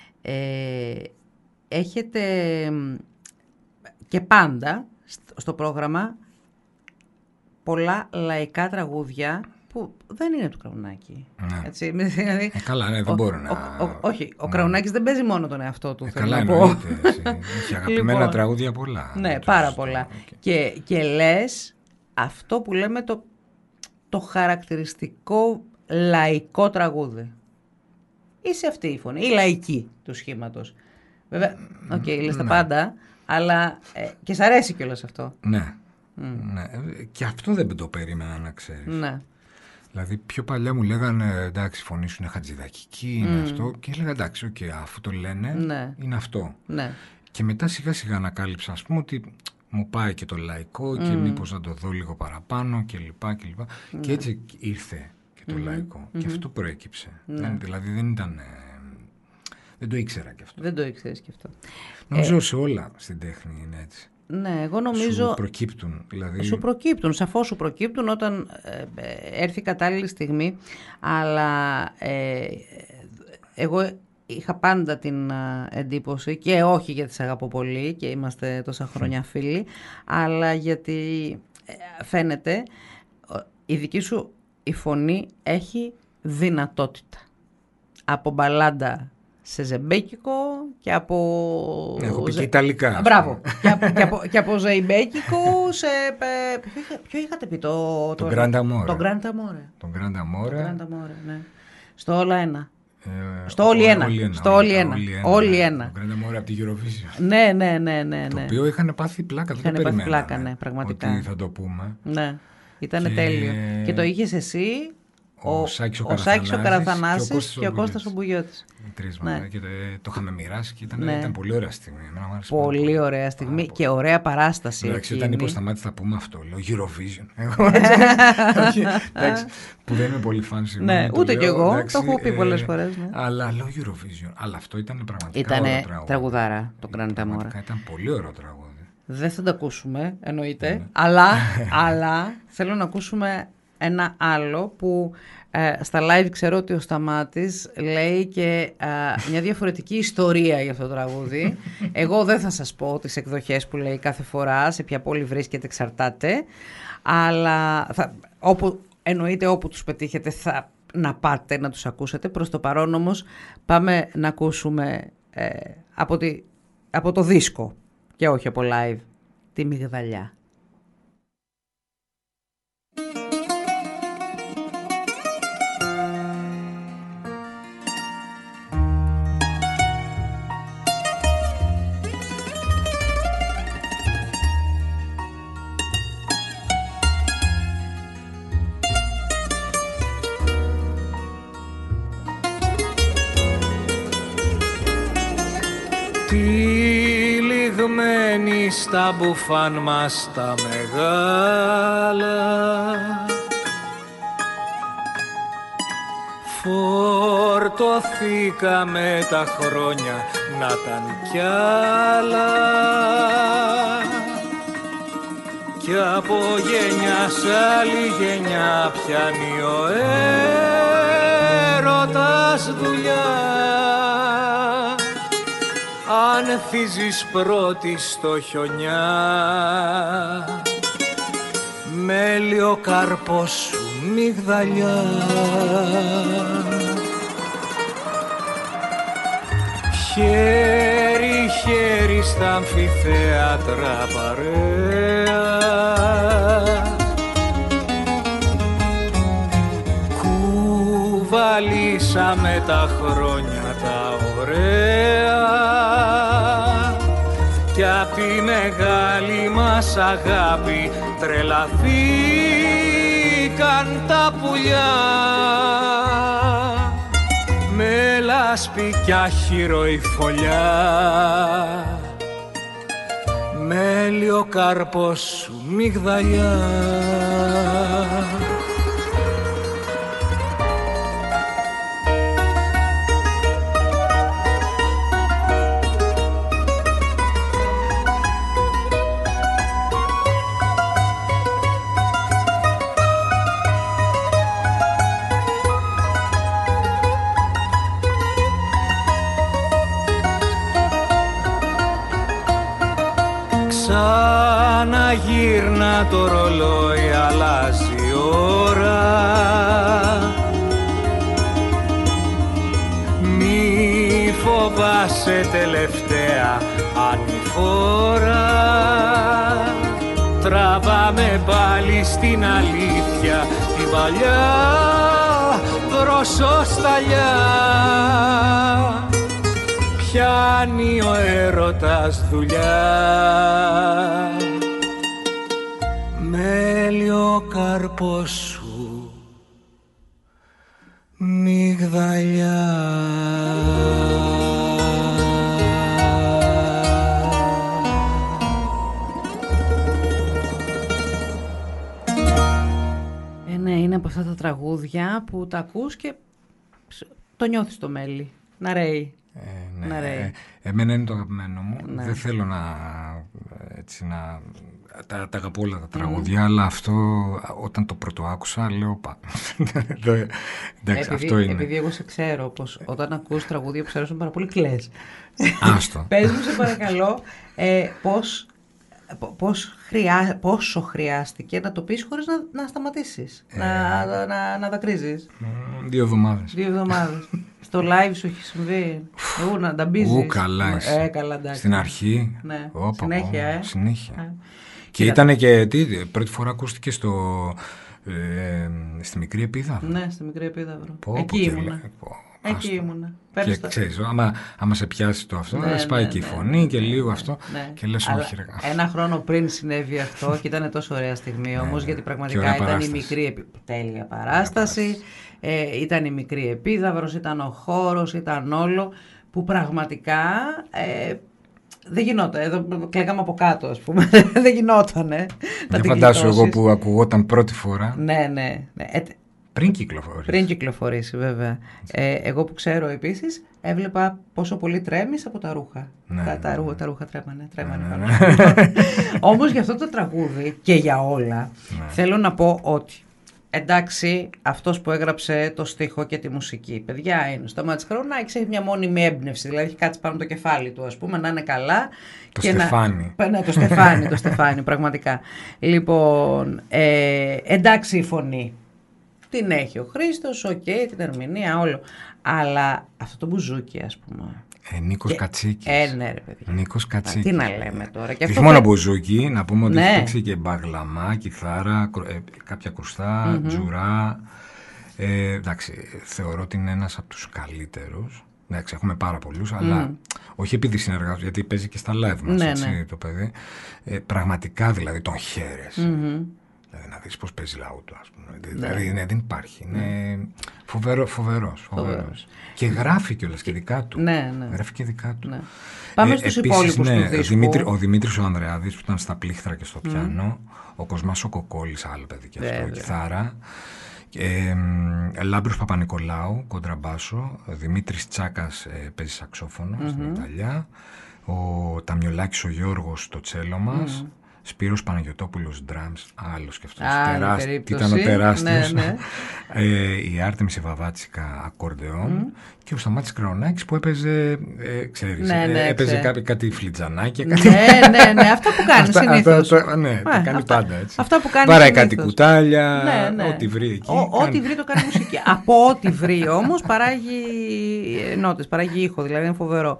έχετε και πάντα στο πρόγραμμα πολλά λαϊκά τραγούδια που δεν είναι του Κραουνάκη. Έτσι, δηλαδή, καλά, ναι, δεν μπορώ να... Όχι, ο Κραουνάκης δεν παίζει μόνο τον εαυτό του. Καλά, εννοείται. Έχει αγαπημένα τραγούδια πολλά. Ναι, πάρα πολλά. Και λες αυτό που λέμε το χαρακτηριστικό λαϊκό τραγούδι. Είσαι αυτή η φωνή, η λαϊκή του σχήματος. Βέβαια, λες τα πάντα, αλλά και σ' αρέσει κιόλας αυτό. Ναι. Και αυτό δεν το περίμενα να ξέρεις. Ναι. Δηλαδή πιο παλιά μου λέγανε εντάξει, η φωνή σου είναι χατζηδακική, είναι αυτό, και έλεγα εντάξει, αφού το λένε είναι αυτό. Ναι. Και μετά σιγά σιγά ανακάλυψα, ας πούμε, ότι μου πάει και το λαϊκό και μήπως να το δω λίγο παραπάνω κλπ. Και έτσι ήρθε και το λαϊκό. Και αυτό προέκυψε. Δηλαδή δεν ήταν... Δεν το ήξερα και αυτό. Δεν το ήξερες και αυτό. Νομίζω σε όλα στην τέχνη είναι έτσι. Ναι, εγώ νομίζω... Σου προκύπτουν. Δηλαδή... Σου προκύπτουν, σαφώς σου προκύπτουν όταν έρθει η κατάλληλη στιγμή. Αλλά εγώ είχα πάντα την εντύπωση, και όχι γιατί σε αγαπώ πολύ και είμαστε τόσα χρόνια φίλοι, αλλά γιατί φαίνεται η δική σου η φωνή έχει δυνατότητα. Από μπαλάντα σε ζεμπέκικο και από... Έχω πει και ιταλικά. Μπράβο. και από ζεμπέκικο σε... Ποιο είχατε πει το Grand Amore. Το Grand Amore. Το Grand Amore, ναι. Στο όλα ένα. Στο όλοι ένα. Στο όλοι ένα. Όλοι ένα. Το Grand Amore από τη Eurovision. Ναι. Το οποίο είχαν πάθει πλάκα. Δεν το περιμένα. Πλάκα, ναι, πραγματικά. Ότι θα το πούμε. Ναι. Ήταν τέλειο. Και το είχες εσύ... Ο Σάκης ο Καραθανάσης και ο Κώστας ο Μπουγιώτης. Τρεις μαζί, και το είχαμε μοιράσει και ήταν πολύ ωραία στιγμή. Πολύ ωραία στιγμή και ωραία παράσταση. Εντάξει, όταν είπα στα μάτια θα πούμε αυτό, λέω Eurovision. Που δεν είμαι πολύ φαν σήμερα. Ναι, ούτε κι εγώ, το έχω πει πολλές φορές. Αλλά λέω Eurovision. Αλλά αυτό ήταν πραγματικά ωραίο τραγούδι. Ήταν τραγουδάρα το Grand Amore. Ήταν πολύ ωραίο τραγούδι. Δεν θα το ακούσουμε, εννοείται, αλλά θέλω να ακούσουμε ένα άλλο που στα live ξέρω ότι ο Σταμάτης λέει και μια διαφορετική ιστορία για αυτό το τραγούδι. Εγώ δεν θα σας πω τις εκδοχές που λέει κάθε φορά, σε ποια πόλη βρίσκεται, εξαρτάται, αλλά εννοείται όπου τους πετύχετε να πάτε να τους ακούσετε. Προς το παρόν όμως πάμε να ακούσουμε από το δίσκο και όχι από live, τη Μυγδαλιά. Τυλιγμένοι στα μπουφάν μας τα μεγάλα, φορτωθήκαμε τα χρόνια να ήταν κι άλλα. κι από γενιά σ' άλλη γενιά πιάνει ο έρωτας δουλειά. Ανθίζεις πρώτη στο χιονιά, μέλι ο καρπός σου μυγδαλιά. Χέρι χέρι στα αμφιθέατρα παρέα, κουβαλήσαμε τα χρόνια τα ωραία κι απ' τη μεγάλη μας αγάπη τρελαθήκαν τα πουλιά. Με λάσπη κι άχυρο η φωλιά, μέλι ο καρπός σου μυγδαλιά. Ξαναγύρνα το ρολόι, αλλάζει η ώρα. Μη φοβάσαι τελευταία ανηφόρα. Τραβάμε πάλι στην αλήθεια την παλιά δροσοσταλιά. Πιάνει ο έρωτας δουλειά, μέλι ο καρπός σου μυγδαλιά. Ναι, είναι από αυτά τα τραγούδια που τα ακούς και το νιώθεις το μέλι να ρέει. Ναι. Εμένα είναι το αγαπημένο μου. Ναι. Δεν θέλω να τα αγαπώ όλα τα τραγούδια, αλλά αυτό όταν το πρώτο άκουσα λέω εντάξει, αυτό είναι. Επειδή εγώ σε ξέρω πως όταν ακούς τραγούδια που σε αρέσουν πάρα πολύ κλαις. Άστο. Πες μου σε παρακαλώ πόσο χρειάστηκε να το πεις χωρίς να σταματήσεις, να δακρύζεις. 2 εβδομάδες. 2 εβδομάδες. Στο live σου έχει συμβεί να τα μπίζεις. Καλά. Στην αρχή. Ναι. Συνέχεια. Και ήταν και πρώτη φορά ακούστηκε στη Μικρή Επίδαυρο. Ναι, στη Μικρή Επίδαυρο. Εκεί ήμουνα. Εκεί ήμουνα. Και ξέρεις, άμα σε πιάσει το αυτό, σπάει και η φωνή και λίγο αυτό. Και λες όχι ρε. Ένα χρόνο πριν συνέβη αυτό και ήταν τόσο ωραία στιγμή όμως, γιατί πραγματικά ήταν η Μικρή τέλεια παράσταση. Ήταν η Μικρή Επίδαυρος, ήταν ο χώρος, ήταν όλο, που πραγματικά δεν γινόταν. Εδώ κλαίγαμε από κάτω, ας πούμε. Δεν γινότανε. Δεν φαντάσου εγώ που ακουγόταν πρώτη φορά. Ναι. Πριν κυκλοφορήσει, βέβαια. Εγώ που ξέρω επίσης, έβλεπα πόσο πολύ τρέμεις από τα ρούχα. Τα ρούχα τρέμανε. Όμως για αυτό το τραγούδι και για όλα, θέλω να πω ότι εντάξει, αυτός που έγραψε το στίχο και τη μουσική, παιδιά, είναι στο μάτι της Χρονάκης, έχει μια μόνιμη έμπνευση, δηλαδή έχει κάτσει πάνω το κεφάλι του, ας πούμε, να είναι καλά. Το Στεφάνι. Ναι, το Στεφάνι, πραγματικά. Λοιπόν, εντάξει η φωνή, την έχει ο Χρήστος, την ερμηνεία, όλο. Αλλά αυτό το μπουζούκι, ας πούμε. Νίκος Κατσίκης. Ναι, ρε παιδιά. Νίκος Κατσίκης. Τι να λέμε τώρα. Και όχι μόνο μπουζούκι, να πούμε ότι έχει παίξει και μπαγλαμά, κιθάρα, κάποια κρουστά, τζουρά. Εντάξει, θεωρώ ότι είναι ένας από τους καλύτερους. Εντάξει, έχουμε πάρα πολλούς, αλλά όχι επειδή συνεργάζονται, γιατί παίζει και στα live μας, το παιδί. Πραγματικά δηλαδή τον χαίρες. Δηλαδή να δεις πώς παίζει λαούτο, ας πούμε. Δηλαδή δεν υπάρχει. Είναι φοβερός. Και γράφει κιόλας και δικά του. Γράφει και δικά του. Πάμε στους υπόλοιπους του δίσκου. Ο Δημήτρης ο Ανδρεάδης που ήταν στα πλήχτρα και στο πιάνο. Ο Κοσμάς ο Κοκόλης, άλλο παιδί και αυτό, κιθάρα. Λάμπρος Παπα-Νικολάου, κοντραμπάσο. Δημήτρης Τσάκας παίζει σαξόφωνο στην Ιταλία. Ο Ταμιολάκης ο Γιώργος στο τσέλο μας. Σπύρος Παναγιωτόπουλος drums, άλλος και αυτός. Ήταν ο τεράστιος. Ναι. Η Άρτεμις Βαβάτσικα ακορντεόν και ο Σταμάτης Κραονάκης που έπαιζε, ξέρεις, έπαιζε κάτι φλιτζανάκια. Ναι, αυτά που κάνει συνήθως. Ναι, τα κάνει πάντα έτσι. Αυτά που κάνει βαράει κάτι κουτάλια, ό,τι βρει εκεί. Ό,τι βρει το κάνει μουσική. Από ό,τι βρει όμως παράγει νότες, παράγει ήχο, δηλαδή είναι φοβερό.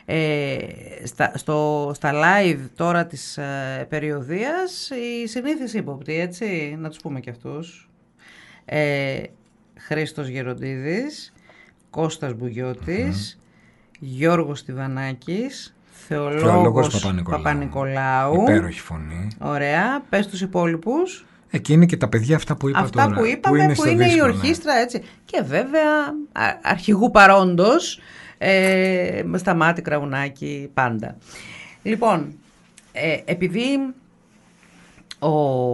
Στα live τώρα της περιοδίας οι συνήθεις ύποπτοι, έτσι, να τους πούμε και αυτούς. Χρήστος Γεροντίδης, Κώστας Μπουγιώτης, Γιώργος Στιβανάκης, Θεολόγος Παπανικολάου. Υπέροχη φωνή. Ωραία, πες τους υπόλοιπους. Εκείνη και τα παιδιά αυτά που είπα τώρα. Αυτά που είπαμε, που είναι η ορχήστρα, έτσι. Και βέβαια αρχηγού παρόντος, Σταμάτη Κραουνάκη πάντα. Λοιπόν, επειδή ο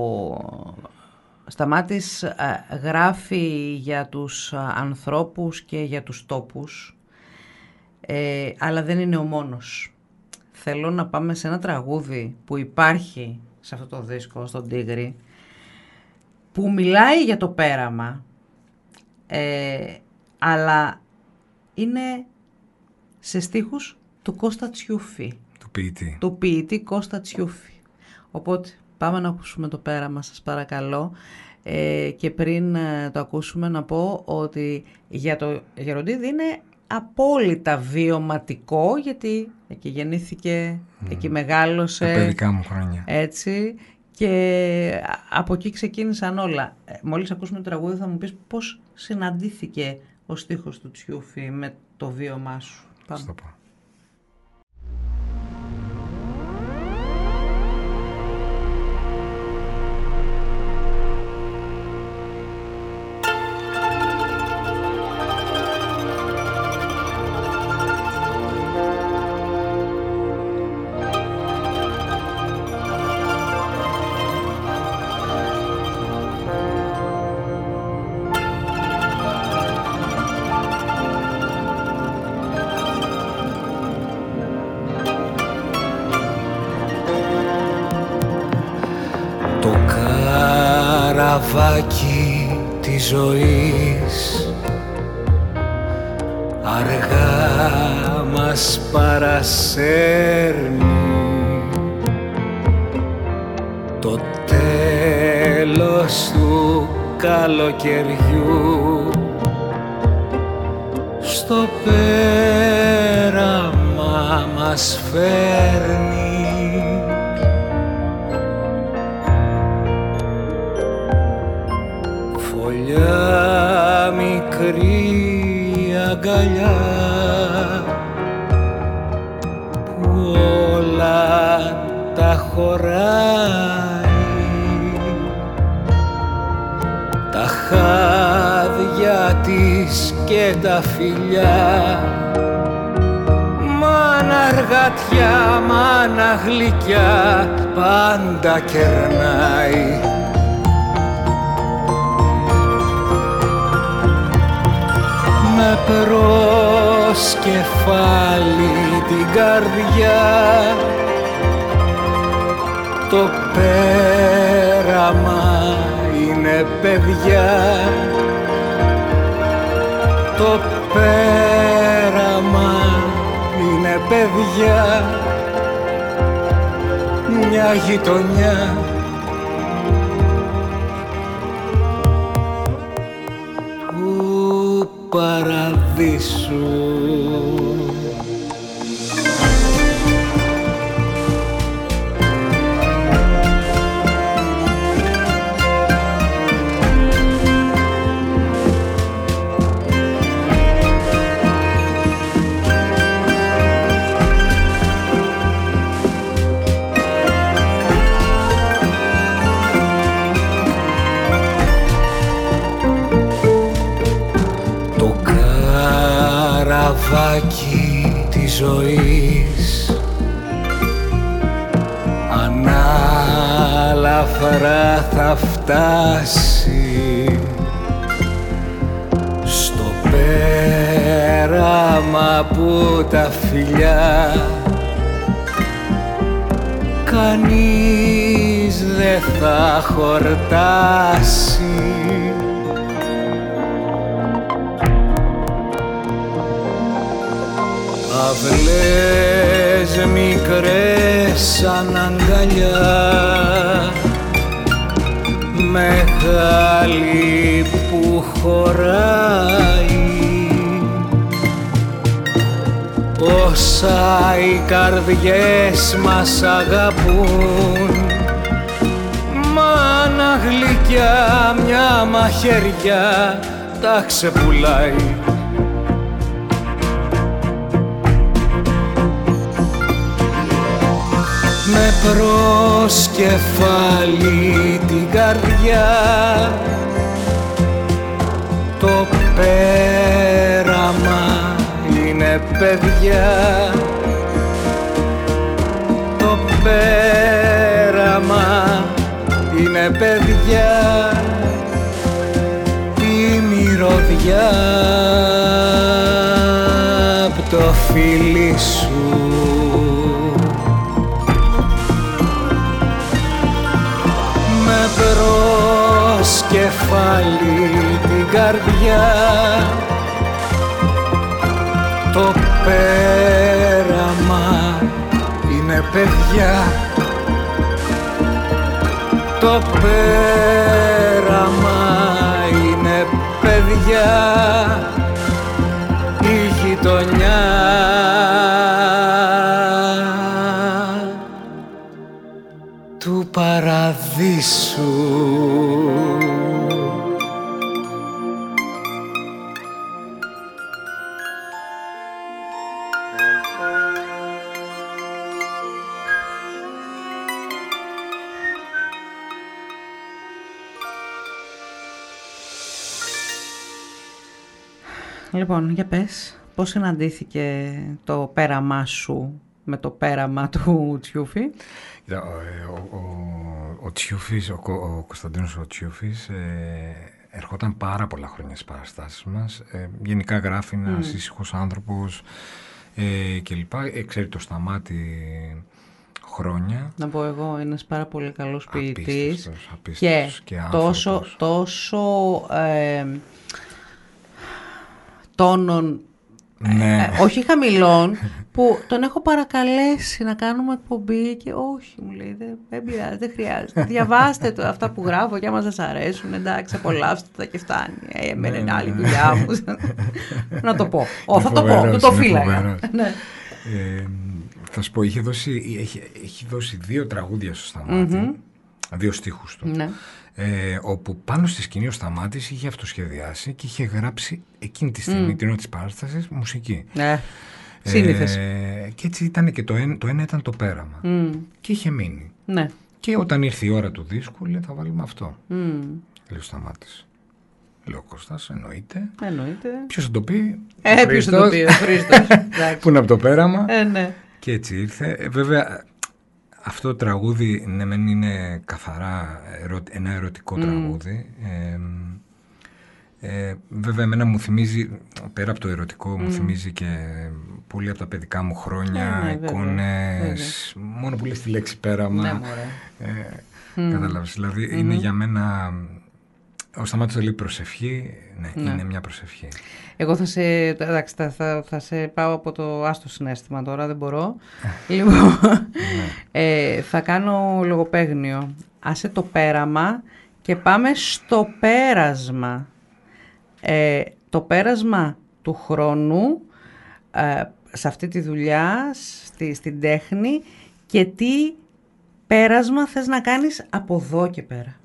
Σταμάτης γράφει για τους ανθρώπους και για τους τόπους, αλλά δεν είναι ο μόνος. Θέλω να πάμε σε ένα τραγούδι που υπάρχει σε αυτό το δίσκο, στον Τίγρη, που μιλάει για το πέραμα, αλλά είναι σε στίχους του Κώστα Τσιούφη. Του ποιητή Κώστα Τσιούφη. Οπότε πάμε να ακούσουμε το πέραμα, σας παρακαλώ. Και πριν το ακούσουμε να πω ότι για το Γεροντίδη είναι απόλυτα βιωματικό, γιατί εκεί γεννήθηκε, εκεί μεγάλωσε. Τα παιδικά μου χρόνια. Έτσι, και από εκεί ξεκίνησαν όλα. Μόλις ακούσουμε το τραγούδι θα μου πεις πώς συναντήθηκε ο στίχος του Τσιούφη με το βίωμά σου. Πάμε. Στο πω. Καραβάκι της ζωής αργά μας παρασέρνει, το τέλος του καλοκαιριού στο πέραμα μας φέρνει. Φωλιά μικρή αγκαλιά που όλα τα χωράει, τα χάδια της και τα φιλιά, μάνα αργατιά, μάνα γλυκιά, πάντα κερνάει. Με προσκεφάλι την καρδιά, το πέραμα είναι παιδιά, το πέραμα είναι παιδιά, μια γειτονιά του παραδείσου. Καραβάκι της ζωής ανάλαφρα θα φτάσει στο πέραμα που τα φιλιά κανείς ζωής δεν θα χορτάσει. Αυλές μικρές σαν αγκαλιά, μεγάλη που χωράει. Όσα οι καρδιές μας αγαπούν, μάνα γλυκιά μια μαχαιριά τα ξεπουλάει. Με προσκεφάλι την καρδιά, το πέραμα είναι παιδιά. Το πέραμα είναι παιδιά. Η μυρωδιά απ' το φίλι σου. Προσκεφάλι την καρδιά, το πέραμα είναι παιδιά. Το πέραμα είναι παιδιά. Η γειτονιά του παραδείσου. Λοιπόν, για πες, πώς συναντήθηκε το πέραμά σου με το πέραμα του Τσιούφη? Ο Τσιούφης, ο Κωνσταντίνος ο Τσιούφης, ερχόταν πάρα πολλά χρόνια στις παραστάσεις μας. Γενικά γράφει ένας ήσυχος άνθρωπος κλπ. Ξέρει το Σταμάτη χρόνια. Να πω εγώ, είναι πάρα πολύ καλός ποιητής και τόσο τόνων, ναι. όχι χαμηλών, που τον έχω παρακαλέσει να κάνουμε εκπομπή και όχι, μου λέει, δεν πειράζει, δεν χρειάζεται. Διαβάστε αυτά που γράφω και άμα σας αρέσουν, εντάξει, απολαύστε τα και φτάνει. Εμένα είναι άλλη δουλειά μου. Να το πω. Θα το πω, το φύλαγα. Θα σου πω, έχει δώσει 2 τραγούδια στο Σταμάτη, 2 στίχους του. Ναι. Όπου πάνω στη σκηνή ο Σταμάτης είχε αυτοσχεδιάσει και είχε γράψει εκείνη τη στιγμή, την ώρα της παράστασης, μουσική. Σύνηθες. Και έτσι ήταν και το ένα ήταν το πέραμα. Και είχε μείνει. Ναι. Και όταν ήρθε η ώρα του δίσκου, λέει, θα βάλουμε αυτό. Λέει ο Σταμάτης. Λέω, Κώστας, εννοείται. Ποιος θα το πει? Ποιος θα το πει, ο Χρήστος. Που είναι από το πέραμα. Ναι. Και έτσι ήρθε. Βέβαια, αυτό το τραγούδι, ναι, μεν είναι καθαρά ένα ερωτικό τραγούδι. Βέβαια, εμένα μου θυμίζει, πέρα από το ερωτικό, μου θυμίζει και πολύ από τα παιδικά μου χρόνια, εικόνες, μόνο που λες τη λέξη πέραμα. Κατάλαβες, δηλαδή είναι για μένα, ο Σταμάτης το λέει προσευχή, είναι μια προσευχή. Εγώ θα σε πάω από το άστο συναίσθημα τώρα, δεν μπορώ. Λοιπόν, θα κάνω λογοπαίγνιο. Άσε το πέραμα και πάμε στο πέρασμα. Το πέρασμα του χρόνου σε αυτή τη δουλειά, στην τέχνη, και τι πέρασμα θες να κάνεις από εδώ και πέρα?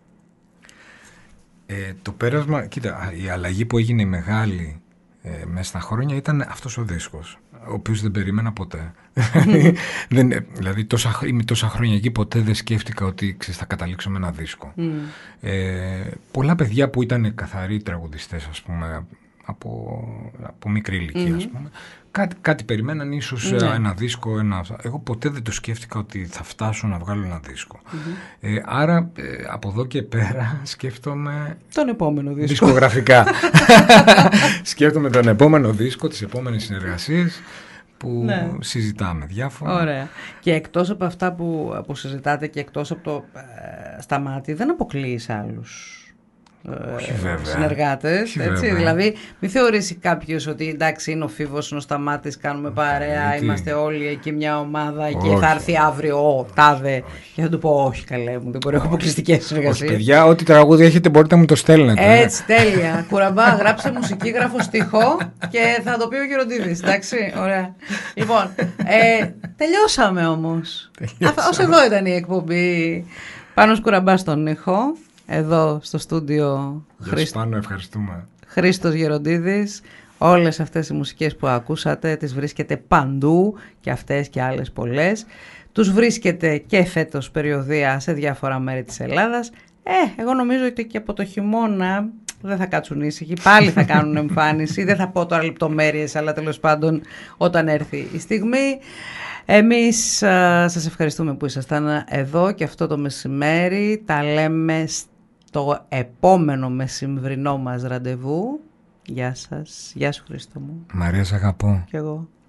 Το πέρασμα, κοίτα, η αλλαγή που έγινε μεγάλη μέσα στα χρόνια ήταν αυτός ο δίσκος, ο οποίος δεν περίμενα ποτέ. Δηλαδή τόσα χρόνια εκεί ποτέ δεν σκέφτηκα ότι θα καταλήξω με ένα δίσκο. Πολλά παιδιά που ήταν καθαροί τραγουδιστές, ας πούμε, από μικρή ηλικία, ας πούμε, κάτι περιμέναν, ίσως ένα δίσκο, εγώ ποτέ δεν το σκέφτηκα ότι θα φτάσω να βγάλω ένα δίσκο. Άρα από εδώ και πέρα σκέφτομαι τον επόμενο δίσκο. Δισκογραφικά. Σκέφτομαι τον επόμενο δίσκο, τις επόμενες συνεργασίες που συζητάμε διάφορα. Ωραία. Και εκτός από αυτά που συζητάτε και εκτός από το Σταμάτη, δεν αποκλείεις άλλους βέβαια. συνεργάτες, έτσι, Βέβαια. δηλαδή μην θεωρήσει κάποιος ότι εντάξει είναι ο Φίβος, είναι ο Σταμάτης, κάνουμε παρέα, Γιατί? είμαστε όλοι εκεί μια ομάδα και Όχι. θα έρθει αύριο ο τάδε και θα του πω όχι καλέ μου, δεν μπορεί να έχω αποκλειστικές Όχι, συνεργασίες. παιδιά, ό,τι τραγούδι έχετε μπορείτε να μου το στέλνετε. Έτσι, τέλεια. Κουραμπά, γράψε μουσική, γράφω στίχο και θα το πει ο Γεροντίδης. Εντάξει, ωραία. Λοιπόν, τελειώσαμε όμως. Ως εδώ ήταν η εκπομπή Πάνος Κουραμπάς στον ήχο. Εδώ στο στούντιο Γεια σου Πάνο, ευχαριστούμε. Χρήστος Γεροντίδης. Όλες αυτές οι μουσικές που ακούσατε τις βρίσκετε παντού και αυτές και άλλες πολλές. Τους βρίσκετε και φέτος περιοδεία σε διάφορα μέρη της Ελλάδας. Εγώ νομίζω ότι και από το χειμώνα δεν θα κάτσουν ήσυχοι, πάλι θα κάνουν εμφάνιση. Δεν θα πω τώρα λεπτομέρειες, αλλά τέλος πάντων όταν έρθει η στιγμή. Εμείς σας ευχαριστούμε που ήσασταν εδώ και αυτό το μεσημέρι. Τα λέμε στο επόμενο μεσημβρινό μας ραντεβού. Γεια σας. Γεια σου Χρήστο μου. Μαρία, σ' αγαπώ. Κι εγώ.